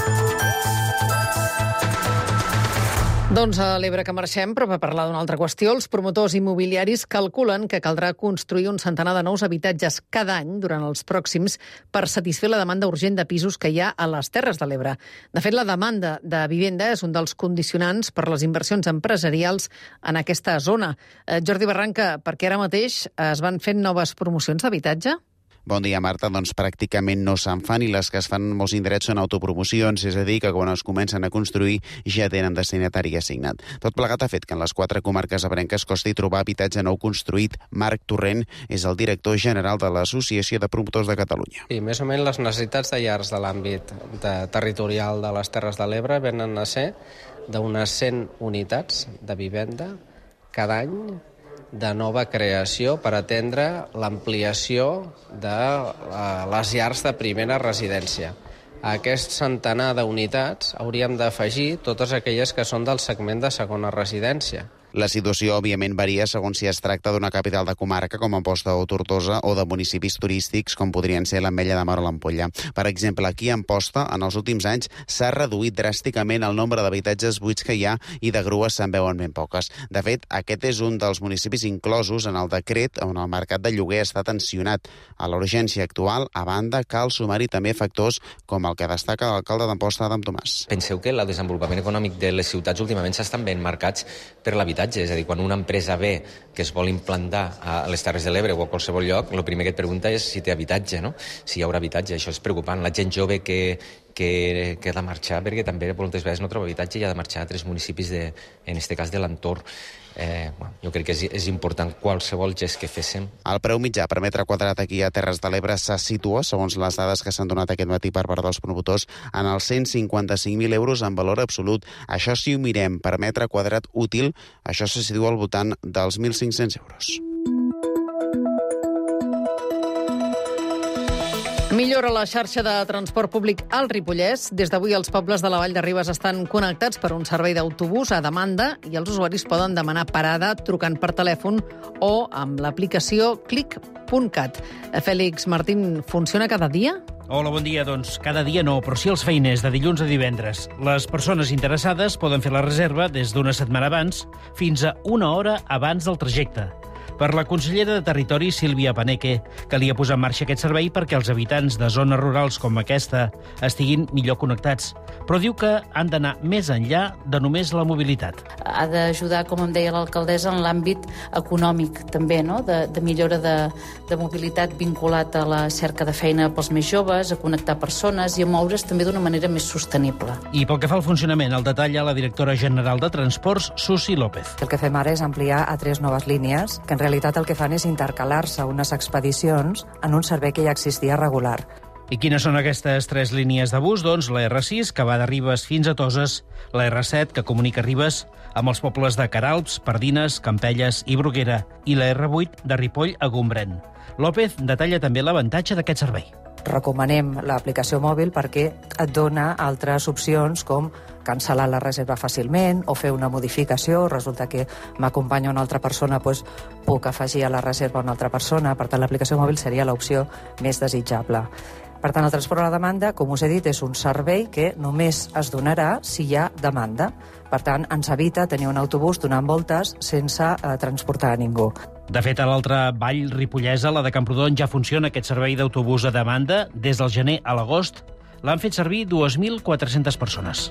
Doncs a l'Ebre que marxem, però per parlar d'una altra qüestió, els promotors immobiliaris calculen que caldrà construir un centenar de nous habitatges cada any durant els pròxims per satisfer la demanda urgent de pisos que hi ha a les Terres de l'Ebre. De fet, la demanda de vivenda és un dels condicionants per les inversions empresarials en aquesta zona. Eh, Jordi Barranca, perquè ara mateix es van fent noves promocions d'habitatge? Bon dia, Marta. Doncs pràcticament no se'n fan i les que es fan en molts indrets són autopromocions, és a dir, que quan es comencen a construir ja tenen destinatari assignat. Tot plegat ha fet que en les quatre comarques ebrenques costi trobar habitatge nou construït. Marc Torrent és el director general de l'Associació de Promotors de Catalunya. Sí, més o menys les necessitats de llars de l'àmbit de territorial de les Terres de l'Ebre venen a ser d'unes cent unitats de vivenda cada any de nova creació per atendre l'ampliació de les llars de primera residència. A aquest centenar d'unitats hauríem d'afegir totes aquelles que són del segment de segona residència. La situació, òbviament, varia segons si es tracta d'una capital de comarca com Amposta o Tortosa o de municipis turístics com podrien ser l'Ametlla de Mar o l'Ampolla. Per exemple, aquí a Amposta, en els últims anys, s'ha reduït dràsticament el nombre d'habitatges buits que hi ha i de grues se'n veuen ben poques. De fet, aquest és un dels municipis inclosos en el decret on el mercat de lloguer està tensionat. A la urgència actual, a banda, cal sumar-hi també factors com el que destaca l'alcalde d'Amposta, Adam Tomàs. Penseu que el desenvolupament econòmic de les ciutats últimament s'estan ben marcats per l'habitatge. És a dir, quan una empresa ve que es vol implantar a les Terres de l'Ebre o a qualsevol lloc, el primer que et pregunta és si té habitatge, no? Si hi haurà habitatge. Això és preocupant. La gent jove que, que, que ha de marxar, perquè també moltes vegades no troba habitatge i ha de marxar a altres municipis, de, en aquest cas de l'entorn. Eh, bueno, jo crec que és, és important qualsevol gest que féssim. El preu mitjà per metre quadrat aquí a Terres de l'Ebre se situa, segons les dades que s'han donat aquest matí per part dels promotors, en els cent cinquanta-cinc mil euros en valor absolut. Això, si ho mirem per metre quadrat útil, això se situa al voltant dels mil cinc-cents euros. Millora la xarxa de transport públic al Ripollès. Des d'avui els pobles de la Vall de Ribes estan connectats per un servei d'autobús a demanda i els usuaris poden demanar parada trucant per telèfon o amb l'aplicació clic punt cat. Fèlix Martín, funciona cada dia? Hola, bon dia. Doncs cada dia no, però sí els feiners, de dilluns a divendres. Les persones interessades poden fer la reserva des d'una setmana abans fins a una hora abans del trajecte. Per la consellera de Territori, Sílvia Paneque, calia posar en marxa aquest servei perquè els habitants de zones rurals com aquesta estiguin millor connectats. Però diu que han d'anar més enllà de només la mobilitat. Ha d'ajudar, com em deia l'alcaldessa, en l'àmbit econòmic també, no? de, de millora de, de mobilitat vinculat a la cerca de feina pels més joves, a connectar persones i a moure's també d'una manera més sostenible. I pel que fa al funcionament, el detalla la directora general de Transports, Susi López. El que fem ara és ampliar a tres noves línies, que en realitat el que fan és intercalar-se unes expedicions en un servei que ja existia regular. I quines són aquestes tres línies de bus? Doncs la erre sis, que va de Ribes fins a Toses, la erre set, que comunica Ribes amb els pobles de Caralps, Pardines, Campelles i Bruguera, i la erre vuit de Ripoll a Gombrèn. López detalla també l'avantatge d'aquest servei. Recomanem l'aplicació mòbil perquè et dona altres opcions com cancel·lar la reserva fàcilment o fer una modificació. Resulta que m'acompanya una altra persona, doncs puc afegir a la reserva una altra persona. Per tant, l'aplicació mòbil seria l'opció més desitjable. Per tant, el transport a la demanda, com us he dit, és un servei que només es donarà si hi ha demanda. Per tant, ens evita tenir un autobús donant voltes sense eh, transportar a ningú. De fet, a l'altra vall ripollesa, la de Camprodon, ja funciona aquest servei d'autobús a demanda. Des del gener a l'agost l'han fet servir dues mil quatre-centes persones.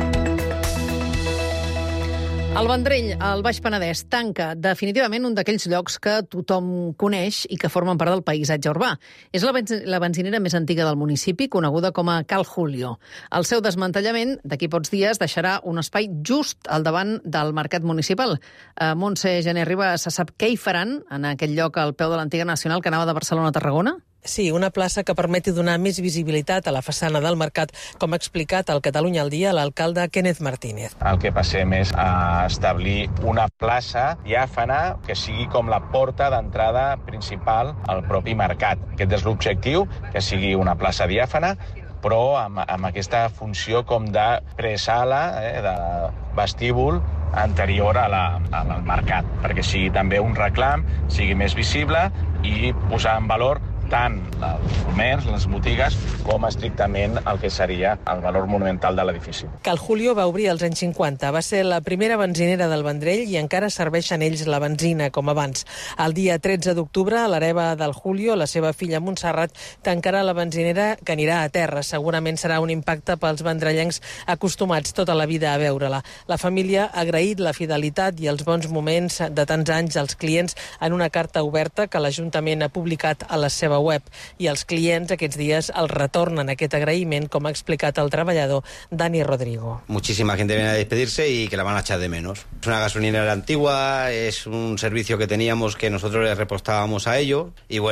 El Vendrell, al Baix Penedès, tanca definitivament un d'aquells llocs que tothom coneix i que formen part del paisatge urbà. És la, benz la benzinera més antiga del municipi, coneguda com a Cal Julio. El seu desmantellament, d'aquí pocs dies, deixarà un espai just al davant del mercat municipal. A Montse Gené Ribas, se sap què hi faran en aquell lloc al peu de l'antiga Nacional que anava de Barcelona a Tarragona? Sí, una plaça que permeti donar més visibilitat a la façana del mercat, com ha explicat al Catalunya al Dia l'alcalde Kenneth Martínez. El que passem és a establir una plaça diàfana que sigui com la porta d'entrada principal al propi mercat. Aquest és l'objectiu, que sigui una plaça diàfana, però amb, amb aquesta funció com de presala, eh, de vestíbul anterior a la, al mercat, perquè sigui també un reclam, sigui més visible i posar en valor tant el comerç, les botigues, com estrictament el que seria el valor monumental de l'edifici. Cal Julio va obrir als anys cinquanta. Va ser la primera benzinera del Vendrell i encara serveixen ells la benzina, com abans. El dia tretze d'octubre, a l'hereva del Julio, la seva filla Montserrat, tancarà la benzinera que anirà a terra. Segurament serà un impacte pels vendrellencs acostumats tota la vida a veure-la. La família ha agraït la fidelitat i els bons moments de tants anys als clients en una carta oberta que l'Ajuntament ha publicat a la seva web, i els clients aquests dies el retornen aquest agraïment, com ha explicat el treballador Dani Rodrigo. Muchísima gente viene a despedirse y que la van a echar de menos. Es una gasolinera antigua, es un servicio que teníamos que nosotros le repostábamos a ellos y bueno,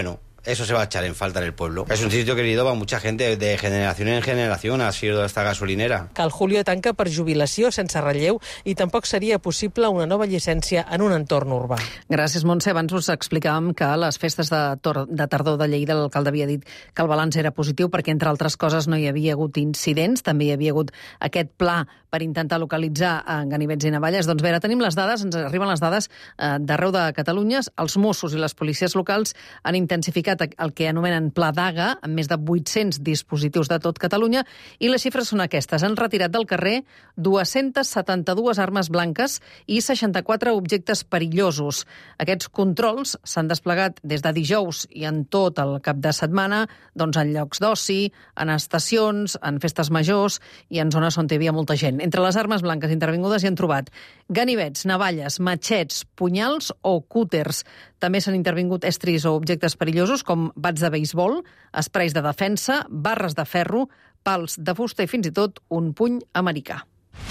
eso se va a echar en falta en el pueblo. Es un sitio querido para mucha gente, de generación en generación ha sido esta gasolinera. Que el Julio tanca per jubilació sense relleu i tampoc seria possible una nova llicència en un entorn urbà. Gràcies, Montse. Abans us explicàvem que a les festes de, tor de tardor de Lleida l'alcalde havia dit que el balanç era positiu perquè, entre altres coses, no hi havia hagut incidents, també hi havia hagut aquest pla per intentar localitzar ganivets i navalles. Doncs bé, ara tenim les dades, ens arriben les dades eh, d'arreu de Catalunya. Els Mossos i les policies locals han intensificat el que anomenen Pla Daga, amb més de vuit-cents dispositius de tot Catalunya, i les xifres són aquestes. Han retirat del carrer dues-centes setanta-dues armes blanques i seixanta-quatre objectes perillosos. Aquests controls s'han desplegat des de dijous i en tot el cap de setmana, doncs en llocs d'oci, en estacions, en festes majors i en zones on hi havia molta gent. Entre les armes blanques intervingudes hi han trobat ganivets, navalles, matxets, punyals o cúters. També s'han intervingut estris o objectes perillosos com bats de beisbol, esprais de defensa, barres de ferro, pals de fusta i fins i tot un puny americà.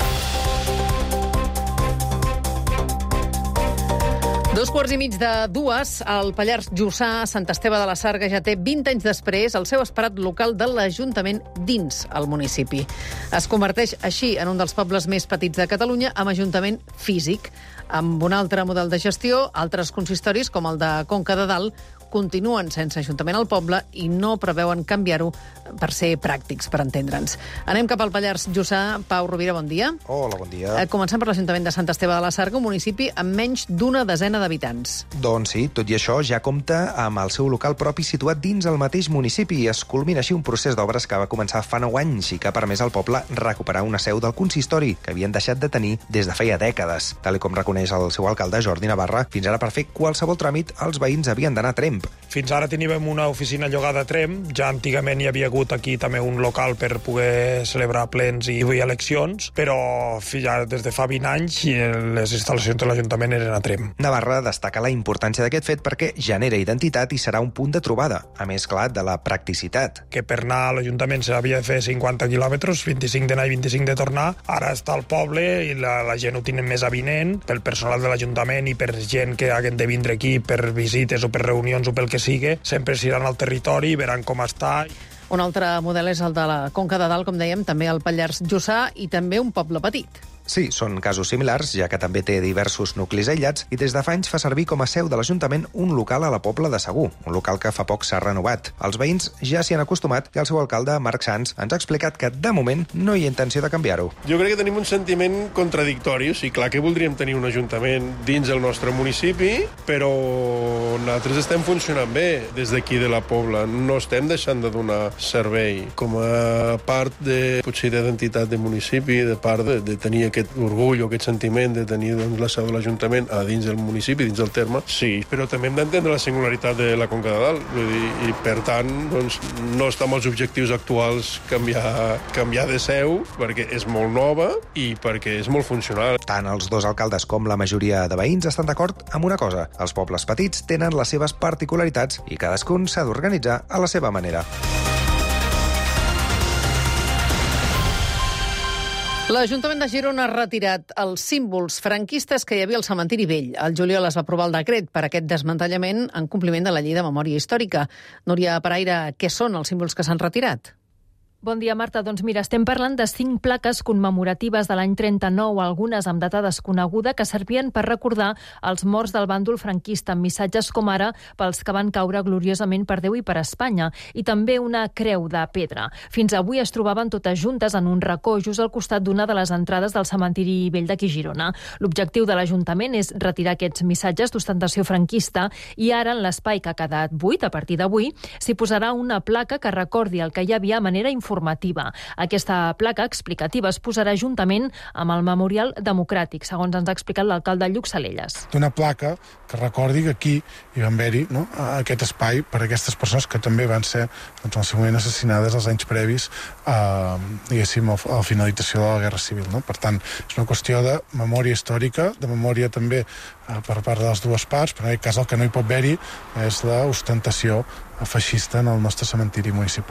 Dos quarts i mig de dues, el Pallars Jussà, Sant Esteve de la Sarga, ja té vint anys després el seu esperat local de l'Ajuntament dins el municipi. Es converteix així en un dels pobles més petits de Catalunya amb ajuntament físic. Amb un altre model de gestió, altres consistoris, com el de Conca de Dalt, continuen sense ajuntament al poble i no preveuen canviar-ho per ser pràctics, per entendre'ns. Anem cap al Pallars Jussà. Pau Rovira, bon dia. Hola, bon dia. Eh, comencem per l'Ajuntament de Sant Esteve de la Sarga, un municipi amb menys d'una desena d'habitants. Doncs sí, tot i això ja compta amb el seu local propi situat dins el mateix municipi i es culmina així un procés d'obres que va començar fa nou anys i que ha permès al poble recuperar una seu del consistori que havien deixat de tenir des de feia dècades. Tal com reconeix el seu alcalde, Jordi Navarra, fins ara per fer qualsevol tràmit els veïns havien d'anar a Tremp. Fins ara teníem una oficina llogada a Tremp, ja antigament hi havia hagut aquí també un local per poder celebrar plens i eleccions, però ja des de fa vint anys les instal·lacions de l'Ajuntament eren a Tremp. Navarra destaca la importància d'aquest fet perquè genera identitat i serà un punt de trobada, a més, clar, de la practicitat. Que per anar a l'Ajuntament s'havia de fer cinquanta quilòmetres, vint-i-cinc d'anar i vint-i-cinc de tornar, ara està al poble i la, la gent ho tenen més avinent, pel personal de l'Ajuntament i per gent que haguen de vindre aquí per visites o per reunions o pel que sigui, sempre s'iran al territori i veran com està. Un altre model és el de la Conca de Dalt, com dèiem, també al Pallars Jussà i també un poble petit. Sí, són casos similars, ja que també té diversos nuclis aïllats i des de fa anys fa servir com a seu de l'Ajuntament un local a la Pobla de Segur, un local que fa poc s'ha renovat. Els veïns ja s'hi han acostumat i el seu alcalde, Marc Sans, ens ha explicat que de moment no hi ha intenció de canviar-ho. Jo crec que tenim un sentiment contradictori, o sigui, clar que voldríem tenir un ajuntament dins el nostre municipi, però nosaltres estem funcionant bé des d'aquí de la Pobla, no estem deixant de donar servei com a part de, potser, d'identitat de municipi, de part de, de tenir aquest orgull o aquest sentiment de tenir doncs, la seu de l'Ajuntament a dins del municipi, dins del terme, sí, però també hem d'entendre la singularitat de la Conca de Dalt, vull dir, i per tant doncs, no està amb els objectius actuals canviar, canviar de seu, perquè és molt nova i perquè és molt funcional. Tant els dos alcaldes com la majoria de veïns estan d'acord amb una cosa: els pobles petits tenen les seves particularitats i cadascun s'ha d'organitzar a la seva manera. L'Ajuntament de Girona ha retirat els símbols franquistes que hi havia al cementiri vell. El juliol es va aprovar el decret per aquest desmantellament en compliment de la Llei de Memòria Històrica. Núria Paraire, què són els símbols que s'han retirat? Bon dia, Marta. Doncs mira, estem parlant de cinc plaques commemoratives de l'any trenta-nou, algunes amb data desconeguda, que servien per recordar els morts del bàndol franquista, amb missatges com ara pels que van caure gloriosament per Déu i per Espanya, i també una creu de pedra. Fins avui es trobaven totes juntes en un racó just al costat d'una de les entrades del cementiri vell d'aquí Girona. L'objectiu de l'Ajuntament és retirar aquests missatges d'ostentació franquista i ara, en l'espai que ha quedat buit, a partir d'avui, s'hi posarà una placa que recordi el que hi havia a manera informativa. Informativa. Aquesta placa explicativa es posarà juntament amb el Memorial Democràtic, segons ens ha explicat l'alcalde Lluc Salelles. Una placa que recordi que aquí hi van haver-hi, no, aquest espai per a aquestes persones que també van ser, doncs, al seu moment assassinades els anys previs a, diguéssim, a la finalització de la Guerra Civil. No? Per tant, és una qüestió de memòria històrica, de memòria també per part de les dues parts, però en aquest cas el que no hi pot haver-hi és l'ostentació feixista en el nostre cementiri municipal.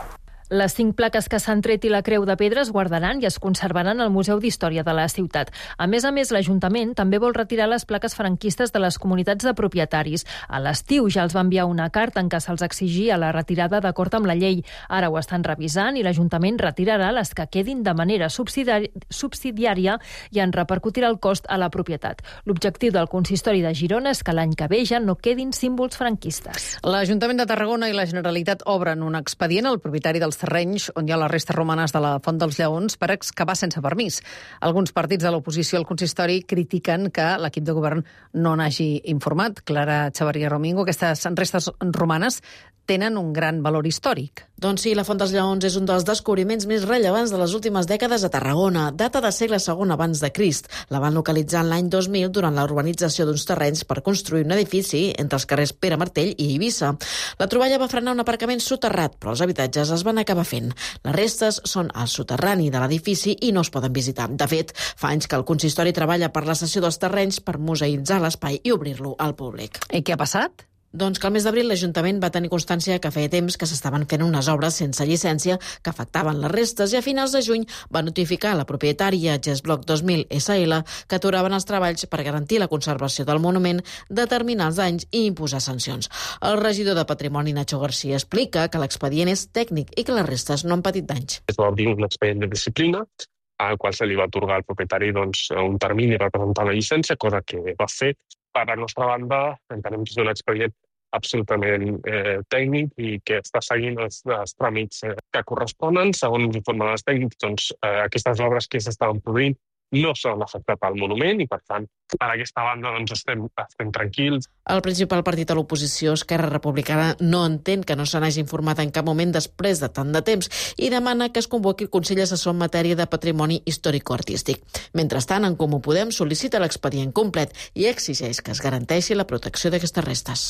Les cinc plaques que s'han tret i la creu de pedra es guardaran i es conservaran al Museu d'Història de la ciutat. A més a més, l'Ajuntament també vol retirar les plaques franquistes de les comunitats de propietaris. A l'estiu ja els va enviar una carta en què se'ls exigia la retirada d'acord amb la llei. Ara ho estan revisant i l'Ajuntament retirarà les que quedin de manera subsidiari- subsidiària i en repercutirà el cost a la propietat. L'objectiu del consistori de Girona és que l'any que ve ja no quedin símbols franquistes. L'Ajuntament de Tarragona i la Generalitat obren un expedient al propietari dels terrenys on hi ha les restes romanes de la Font dels Lleons per excavar sense permís. Alguns partits de l'oposició al consistori critiquen que l'equip de govern no n'hagi informat. Clara Xavarria Romingo, aquestes restes romanes tenen un gran valor històric. Doncs sí, la Font dels Lleons és un dels descobriments més rellevants de les últimes dècades a Tarragona. Data de segle segon abans de Crist. La van localitzar l'any dos mil durant la urbanització d'uns terrenys per construir un edifici entre els carrers Pere Martell i Eivissa. La troballa va frenar un aparcament soterrat, però els habitatges es van acabar fent. Les restes són al soterrani de l'edifici i no es poden visitar. De fet, fa anys que el consistori treballa per la cessió dels terrenys per museïtzar l'espai i obrir-lo al públic. I què ha passat? Doncs que al mes d'abril l'Ajuntament va tenir constància que feia temps que s'estaven fent unes obres sense llicència que afectaven les restes i a finals de juny va notificar a la propietària Gesbloc dos mil essa ele que aturaven els treballs per garantir la conservació del monument, determinar els danys i imposar sancions. El regidor de Patrimoni, Nacho García, explica que l'expedient és tècnic i que les restes no han patit danys. Es va obrir un expedient de disciplina al qual se li va atorgar al propietari doncs, un termini per presentar la llicència, cosa que va fer. Per la nostra banda, entenem que és un expedient absolutament eh, tècnic i que està seguint els, els tràmits eh, que corresponen. Segons informen els tècnics, doncs, eh, aquestes obres que s'estaven produint no s'han afectat al monument i, per tant, per aquesta banda doncs, estem, estem tranquils. El principal partit a l'oposició, Esquerra Republicana, no entén que no se n'hagi informat en cap moment després de tant de temps i demana que es convoqui el Consell Assessor en matèria de patrimoni històrico-artístic. Mentrestant, en Comú Podem sol·licita l'expedient complet i exigeix que es garanteixi la protecció d'aquestes restes.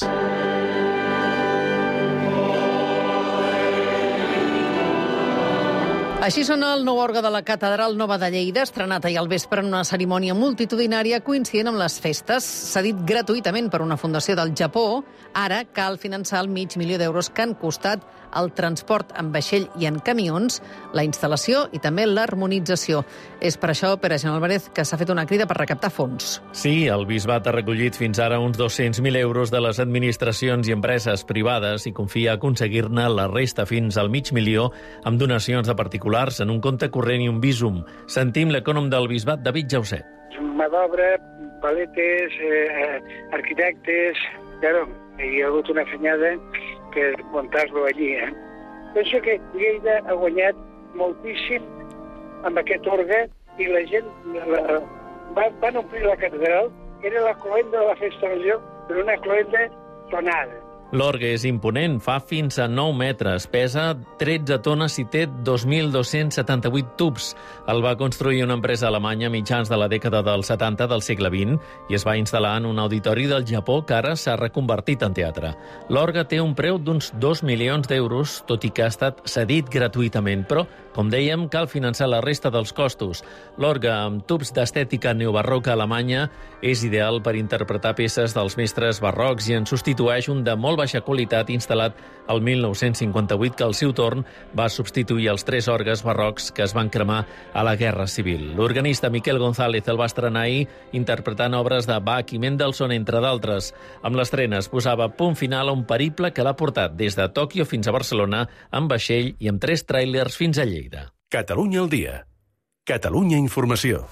Així sona el nou orgue de la Catedral Nova de Lleida, estrenat ahir al vespre en una cerimònia multitudinària coincident amb les festes. Cedit gratuïtament per una fundació del Japó, ara cal finançar el mig milió d'euros que han costat el transport en vaixell i en camions, la instal·lació i també l'harmonització. És per això, Pere Gent Álvarez, que s'ha fet una crida per recaptar fons. Sí, el Bisbat ha recollit fins ara uns dos-cents mil euros de les administracions i empreses privades i confia aconseguir-ne la resta fins al mig milió amb donacions de particulars en un compte corrent i un Bizum. Sentim l'ecònom del Bisbat, David Jauset. Mà d'obra, paletes, eh, arquitectes... Claro, hi ha hagut una fenyada que és muntar-lo allí. Eh? Penso que Lleida ha guanyat moltíssim amb aquest orgue i la gent la, va, van omplir la catedral. Era la cloenda de la festa major, però una cloenda tonada. L'orgue és imponent, fa fins a nou metres, pesa tretze tones i té dos mil dos-cents setanta-vuit tubs. El va construir una empresa alemanya a mitjans de la dècada dels setanta del segle vint i es va instal·lar en un auditori del Japó que ara s'ha reconvertit en teatre. L'orgue té un preu d'uns dos milions d'euros, tot i que ha estat cedit gratuïtament, però, com dèiem, cal finançar la resta dels costos. L'orgue, amb tubs d'estètica neobarroca alemanya, és ideal per interpretar peces dels mestres barrocs i en substitueix un de molt baixa qualitat instal·lat el mil nou-cents cinquanta-vuit que al seu torn va substituir els tres orgues barrocs que es van cremar a la Guerra Civil. L'organista Miquel González el va estrenar ahir interpretant obres de Bach i Mendelssohn, entre d'altres. Amb l'estrena es posava punt final a un periple que l'ha portat des de Tòquio fins a Barcelona amb vaixell i amb tres tràilers fins a Lleida. Catalunya al dia. Catalunya Informació.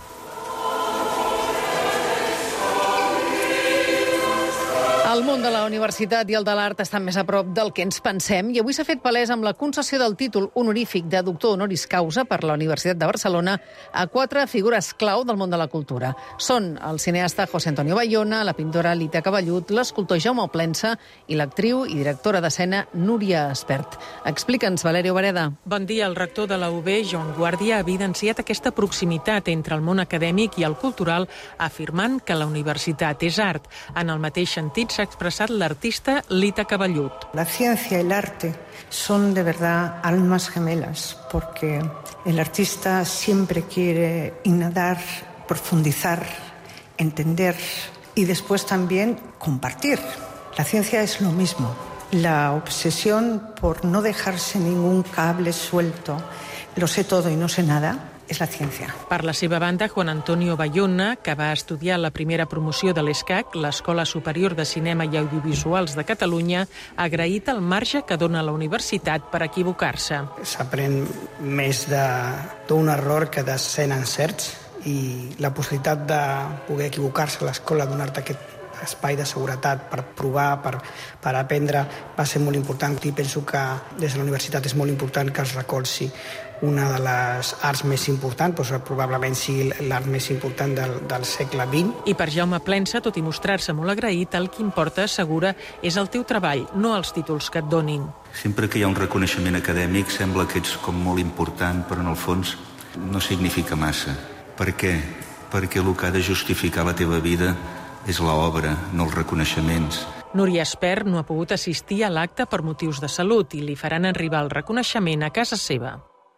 El món de la universitat i el de l'art estan més a prop del que ens pensem i avui s'ha fet palès amb la concessió del títol honorífic de doctor honoris causa per la Universitat de Barcelona a quatre figures clau del món de la cultura. Són el cineasta José Antonio Bayona, la pintora Lita Cabellut, l'escultor Jaume Plensa i l'actriu i directora d'escena Núria Espert. Explica'ns, Valerio Vareda. Bon dia. El rector de la U B, Joan Guàrdia, ha evidenciat aquesta proximitat entre el món acadèmic i el cultural, afirmant que la universitat és art. En el mateix sentit, s'ha expresat l'artista Lita Cabellut. La ciencia y el arte son de verdad almas gemelas, porque el artista siempre quiere indagar, profundizar, entender y después también compartir. La ciencia es lo mismo. la obsesión por no dejarse ningún cable suelto, lo sé todo y no sé nada, és la ciència. Per la seva banda, Juan Antonio Bayona, que va estudiar la primera promoció de l'ESCAC, l'Escola Superior de Cinema i Audiovisuals de Catalunya, ha agraït el marge que dona la universitat per equivocar-se. S'aprèn més d'un error que de cent encerts i la possibilitat de poder equivocar-se a l'escola, donar-te aquest espai de seguretat per provar, per, per aprendre, va ser molt important i penso que des de la universitat és molt important que es recolzi una de les arts més importants, doncs probablement sigui l'art més important del, del segle vint. I per Jaume Plensa, tot i mostrar-se molt agraït, el que importa, assegura, és el teu treball, no els títols que et donin. Sempre que hi ha un reconeixement acadèmic sembla que ets com molt important, però en el fons no significa massa. Per què? Perquè el que ha de justificar la teva vida és l'obra, no els reconeixements. Núria Espert no ha pogut assistir a l'acte per motius de salut i li faran arribar el reconeixement a casa seva.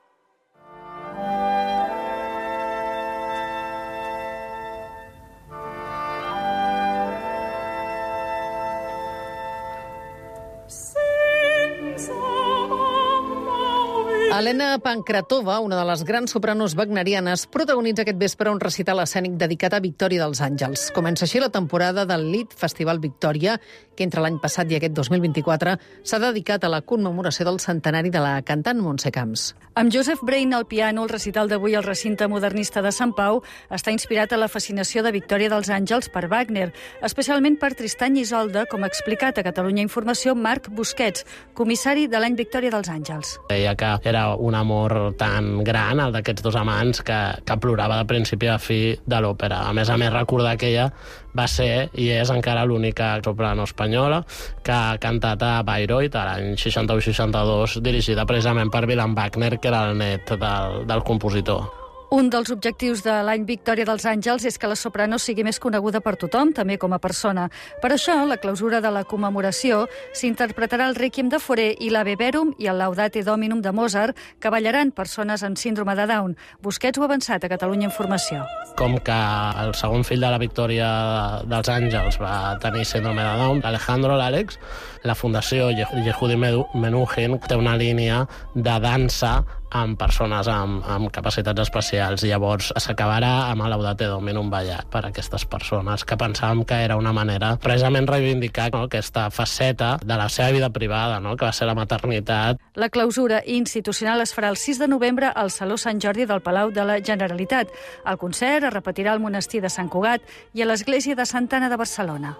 Helena Pankratova, una de les grans sopranos wagnerianes, protagonitza aquest vespre un recital escènic dedicat a Victòria dels Àngels. Comença així la temporada del Lied Festival Victòria, que entre l'any passat i aquest dos mil vint-i-quatre s'ha dedicat a la commemoració del centenari de la cantant Montse Camps. Amb Joseph Brain al piano, el recital d'avui al recinte modernista de Sant Pau està inspirat a la fascinació de Victòria dels Àngels per Wagner, especialment per Tristany i Isolde, com ha explicat a Catalunya Informació Marc Busquets, comissari de l'any Victòria dels Àngels. Deia que era un amor tan gran, el d'aquests dos amants, que, que plorava de principi a fi de l'òpera. A més a més, recordar que ella va ser i és encara l'única soprano espanyola que ha cantat a Bayreuth a l'any seixanta-u seixanta-dos, dirigida precisament per Wilhelm Wagner, que era el net del, del compositor. Un dels objectius de l'any Victòria dels Àngels és que la soprano sigui més coneguda per tothom, també com a persona. Per això, la clausura de la commemoració s'interpretarà el Requiem de Fauré i l'Ave Verum i el Laudate Dominum de Mozart, que ballaran persones amb síndrome de Down. Busquets ho ha avançat a Catalunya Informació. Com que el segon fill de la Victòria dels Àngels va tenir síndrome de Down, Alejandro, l'Àlex, la Fundació Yehudi Menuhin té una línia de dansa amb persones amb, amb capacitats especials. Llavors s'acabarà amb el Laudate Dominum ballat per a aquestes persones, que pensàvem que era una manera precisament reivindicar, no, aquesta faceta de la seva vida privada, no, que va ser la maternitat. La clausura institucional es farà el sis de novembre al Saló Sant Jordi del Palau de la Generalitat. El concert es repetirà al monestir de Sant Cugat i a l'església de Santa Anna de Barcelona.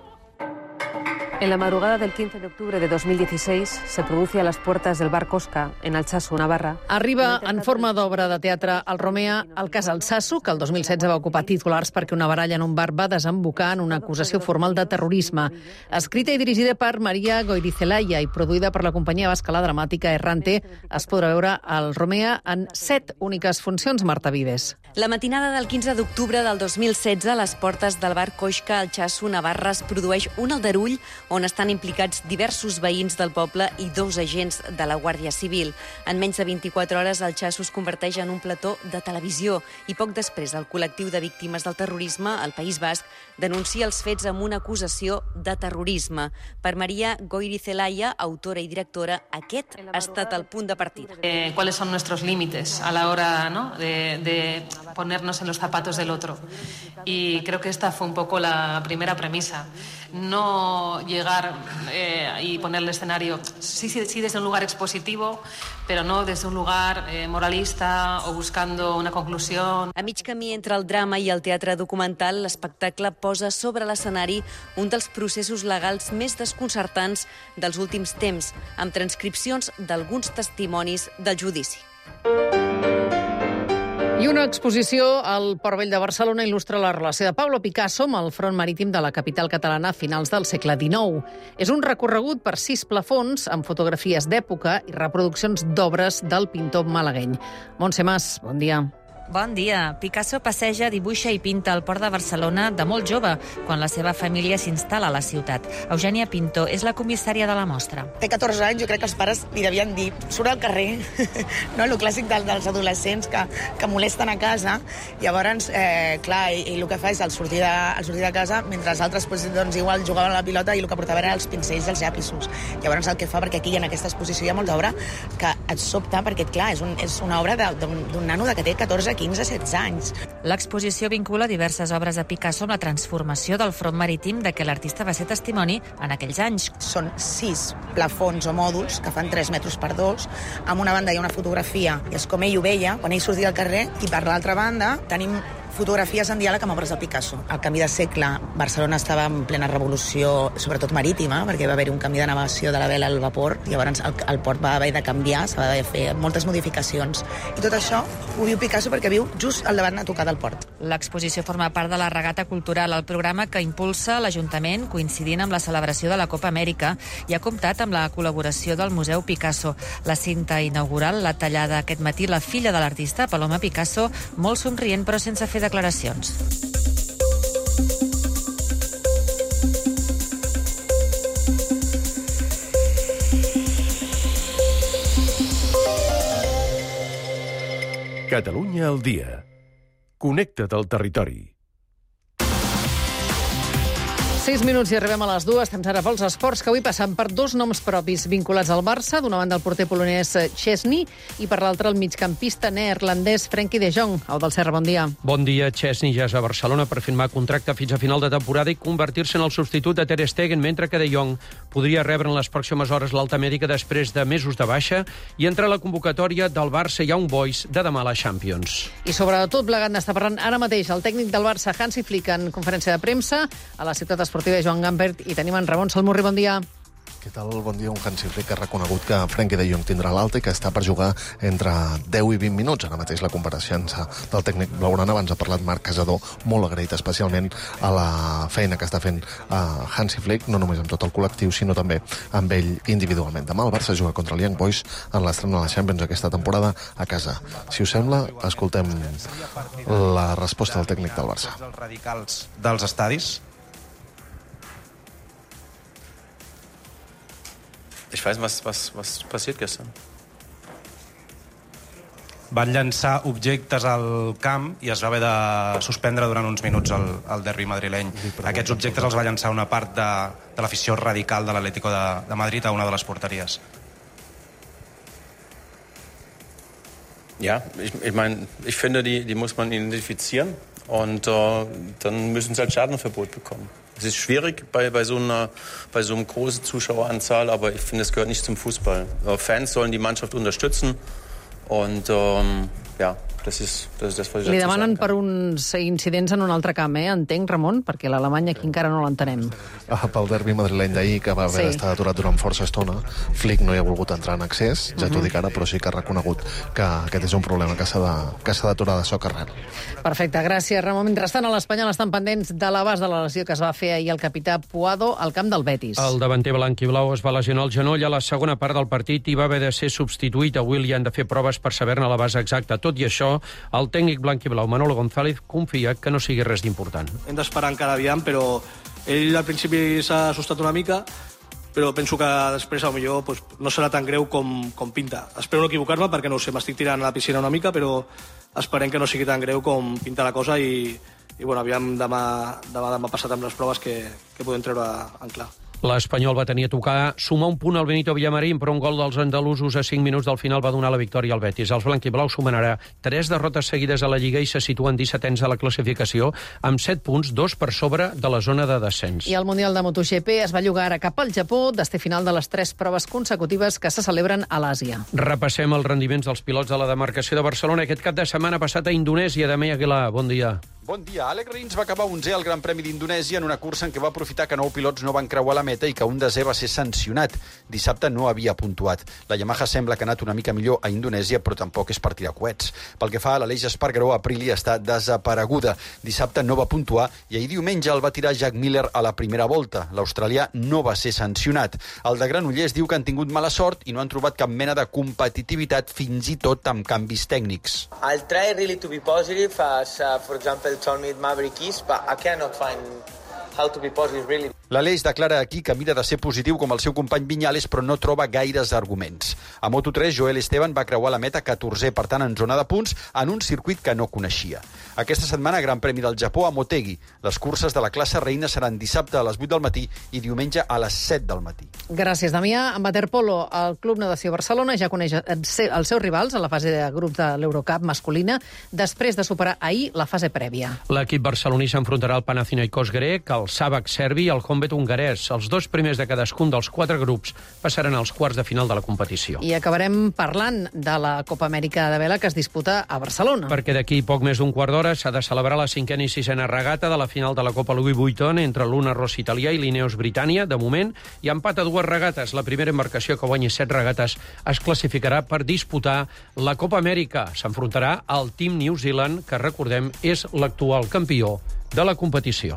En la madrugada del quince de octubre de dos mil dieciséis se produce a las puertas del bar Cosca, en Altsasu, Navarra. Arriba en forma d'obra de teatre al Romea el cas Altsasu, que el dos mil setze va ocupar titulars perquè una baralla en un bar va desembocar en una acusació formal de terrorisme. Escrita i dirigida per Maria Goirizelaya i produïda per la companyia basca la dramàtica Errante, es podrà veure al Romea en set úniques funcions. Marta Vives. La matinada del quinze d'octubre del dos mil setze, a les portes del bar Coixca Altsasu, Navarra, es produeix un aldarull on estan implicats diversos veïns del poble i dos agents de la Guàrdia Civil. En menys de vint-i-quatre hores, Altsasu es converteix en un plató de televisió i poc després el col·lectiu de víctimes del terrorisme, al País Basc, denuncia els fets amb una acusació de terrorisme. Per Maria Goirizelaya, autora i directora, aquest ha estat el punt de partida. Eh, ¿Cuáles son nuestros límites a la hora, ¿no?, de, de ponernos en los zapatos del otro? Y creo que esta fue un poco la primera premisa. No llegar eh, y poner el escenario, sí, sí, sí desde un lugar expositivo, pero no desde un lugar eh, moralista o buscando una conclusión. A mig camí entre el drama i el teatre documental, l'espectacle posa sobre l'escenari un dels processos legals més desconcertants dels últims temps, amb transcripcions d'alguns testimonis del judici. I una exposició al Port Vell de Barcelona il·lustra la relació de Pablo Picasso amb el front marítim de la capital catalana a finals del segle dinou. És un recorregut per sis plafons amb fotografies d'època i reproduccions d'obres del pintor malagueny. Montse Mas, bon dia. Bon dia. Picasso passeja, dibuixa i pinta al Port de Barcelona de molt jove, quan la seva família s'instal·la a la ciutat. Eugènia Pinto és la comissària de la mostra. Té catorze anys, jo crec que els pares li devien dir surt al carrer, no? El clàssic del, dels adolescents que, que molesten a casa. Llavors, eh, clar, ell, ell el que fa és el sortir de, el sortir de casa, mentre els altres pues, doncs, igual jugaven a la pilota i el que portava era els pincells i els llapisos. Llavors el que fa, perquè aquí en aquesta exposició hi ha molta obra que et sobta, perquè clar, és, un, és una obra d'un nano de que té catorze, quinze, setze anys. L'exposició vincula diverses obres de Picasso amb la transformació del front marítim de què l'artista va ser testimoni en aquells anys. Són sis plafons o mòduls que fan tres metres per dos. Amb una banda hi ha una fotografia, és com ell ho veia quan ell sortia al carrer, i per l'altra banda tenim fotografies en diàleg amb obres de Picasso. Al canvi de segle, Barcelona estava en plena revolució, sobretot marítima, perquè va haver-hi un canvi de navegació de la vela al vapor, i llavors el, el port va haver de canviar, s'ha de fer moltes modificacions. I tot això ho viu Picasso perquè viu just al davant a tocar del port. L'exposició forma part de la regata cultural, el programa que impulsa l'Ajuntament coincidint amb la celebració de la Copa Amèrica, i ha comptat amb la col·laboració del Museu Picasso. La cinta inaugural l'ha tallada aquest matí la filla de l'artista, Paloma Picasso, molt somrient però sense fer declaracions. Catalunya al dia. Connecta't al territori. Sis minuts i arribem a les dues. Temps ara pels esports, que avui passen per dos noms propis vinculats al Barça. D'una banda el porter polonès Szczesny i per l'altra el migcampista neerlandès Frenkie de Jong. Au del Serra, bon dia. Bon dia. Szczesny ja és a Barcelona per firmar contracte fins a final de temporada i convertir-se en el substitut de Ter Stegen, mentre que de Jong podria rebre en les pròximes hores l'alta mèdica després de mesos de baixa i entrar a la convocatòria del Barça Young Boys de demà a la Champions. I sobre tot plegat n'està parlant ara mateix el tècnic del Barça, Hansi Flick, en conferència de premsa a la ciutat esportiva Joan Gambert, i tenim en Ramon Salmurri. Bon dia. Què tal? Bon dia. Un Hansi Flick que ha reconegut que Frenkie de Jong tindrà l'alta i que està per jugar entre deu i vint minuts. Ara mateix la compareixença del tècnic blaugrana. Abans ha parlat Marc Casador, molt agraït especialment a la feina que està fent uh, Hansi Flick, no només amb tot el col·lectiu, sinó també amb ell individualment. Demà el Barça juga contra el Young Boys en l'estrena de la Champions aquesta temporada a casa. Si us sembla, escoltem la resposta del tècnic del Barça. Els radicals dels estadis. Ich weiß, was, was, was passiert gestern. Van llançar objectes al camp i es va haver de suspendre durant uns minuts el, el derbi madrileny. Aquests objectes els va llançar una part de, de l'afició radical de l'Atlético de, de Madrid a una de les porteries. Ja, ich, ich meine, ich finde, die, die muss man identifizieren und äh, dann müssen sie halt Schadenverbot bekommen. Es ist schwierig bei, bei, so einer, bei so einer großen Zuschaueranzahl, aber ich finde, es gehört nicht zum Fußball. Fans sollen die Mannschaft unterstützen und ähm, ja, das ist, das ist das, was ich Li demanen per uns incidents en un altre camp, eh? Entenc, Ramon, perquè l'Alemanya aquí encara no l'entenem. Ah, pel derbi madrileny d'ahir, que va haver sí. d'estar aturat durant força estona, Flick no hi ha volgut entrar en accés, ja uh -huh. t'ho dic ara, però sí que ha reconegut que aquest és un problema que s'ha d'aturar de soc arrel. Perfecte, gràcies, Ramon. Mentrestant, a l'Espanyol estan pendents de l'abast de la lesió que es va fer ahir el capità Puado al camp del Betis. El davanter blanc i blau es va lesionar el genoll a la segona part del partit i va haver de ser substituït. Avui li han de fer proves per saber-ne la base exacta. Tot i això, el tècnic blanc i blau, Manolo González, confia que no sigui res d'important. Hem d'esperar encara aviam, però ell al principi s'ha assustat una mica, però penso que després potser pues, no serà tan greu com, com pinta. Espero no equivocar-me perquè no ho sé, m'estic tirant a la piscina una mica, però esperem que no sigui tan greu com pinta la cosa i, i bueno, aviam demà, demà, demà passat amb les proves que, que podem treure en clar. L'Espanyol va tenir a tocar sumar un punt al Benito Villamarín, però un gol dels andalusos a cinc minuts del final va donar la victòria al Betis. Els blanc-i-blaus sumen ara tres derrotes seguides a la Lliga i se situen dissetens a la classificació, amb set punts, dos per sobre de la zona de descens. I el Mundial de MotoGP es va llogar ara cap al Japó, destí final de les tres proves consecutives que se celebren a l'Àsia. Repassem els rendiments dels pilots de la demarcació de Barcelona aquest cap de setmana passat a Indonèsia. Damià Aguilar, bon dia. Bon dia. Alex Rins va acabar onzè al Gran Premi d'Indonèsia en una cursa en què va aprofitar que nou pilots no van creuar la meta i que un desè va ser sancionat. Dissabte no havia puntuat. La Yamaha sembla que ha anat una mica millor a Indonèsia, però tampoc és per tirar coets. Pel que fa a l'Aleix Espargaró, Aprilia està desapareguda. Dissabte no va puntuar i ahir diumenge el va tirar Jack Miller a la primera volta. L'australià no va ser sancionat. El de Granollers diu que han tingut mala sort i no han trobat cap mena de competitivitat, fins i tot amb canvis tècnics. I'll try really to be positive as, uh, for example, told me Maverick is, but I cannot find how to be positive, really. L'Aleix declara aquí que mira de ser positiu com el seu company Viñales, però no troba gaires arguments. A Moto tres, Joel Esteban va creuar la meta catorzè, per tant, en zona de punts, en un circuit que no coneixia. Aquesta setmana, Gran Premi del Japó a Motegi. Les curses de la classe reina seran dissabte a les vuit del matí i diumenge a les set del matí. Gràcies, Damià. En waterpolo, el Club Natació Barcelona ja coneix els seus rivals a la fase de grup de l'Eurocup masculina, després de superar ahir la fase prèvia. L'equip barceloní s'enfrontarà al Panathinaikos grec, al Sabak serbi i al Honvéd hongarès. Els dos primers de cadascun dels quatre grups passaran als quarts de final de la competició. I acabarem parlant de la Copa Amèrica de vela que es disputa a Barcelona. Perquè d'aquí poc més d'un quart d'hora s'ha de celebrar la cinquena i sisena regata de la final de la Copa Louis Vuitton entre l'Una Ross italià i l'Ineos Britània. De moment, hi ha empat a dues regates. La primera embarcació que guanyi set regates es classificarà per disputar la Copa Amèrica. S'enfrontarà al Team New Zealand, que, recordem, és l'actual campió de la competició.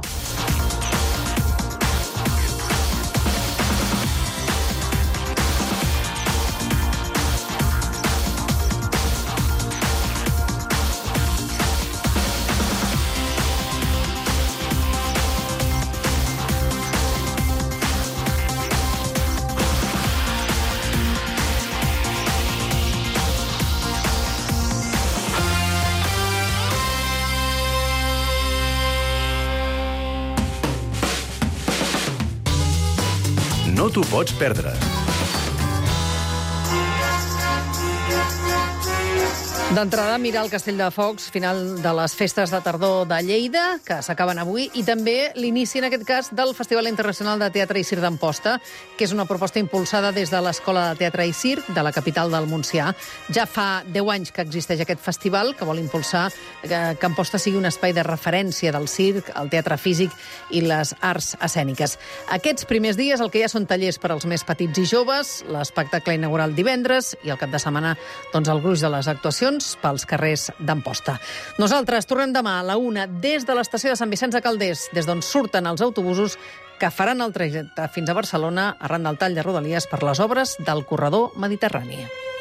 No t'ho pots perdre. D'entrada, mirar el Castell de Focs, final de les festes de tardor de Lleida, que s'acaben avui, i també l'inici, en aquest cas, del Festival Internacional de Teatre i Circ d'Amposta, que és una proposta impulsada des de l'Escola de Teatre i Circ de la capital del Montsià. Ja fa deu anys que existeix aquest festival, que vol impulsar que, que Amposta sigui un espai de referència del circ, el teatre físic i les arts escèniques. Aquests primers dies el que hi ha són tallers per als més petits i joves, l'espectacle inaugural divendres i el cap de setmana doncs, el gruix de les actuacions pels carrers d'Amposta. Nosaltres tornem demà a la una des de l'estació de Sant Vicenç de Calders, des d'on surten els autobusos que faran el trajecte fins a Barcelona arran del tall de Rodalies per les obres del corredor mediterrani.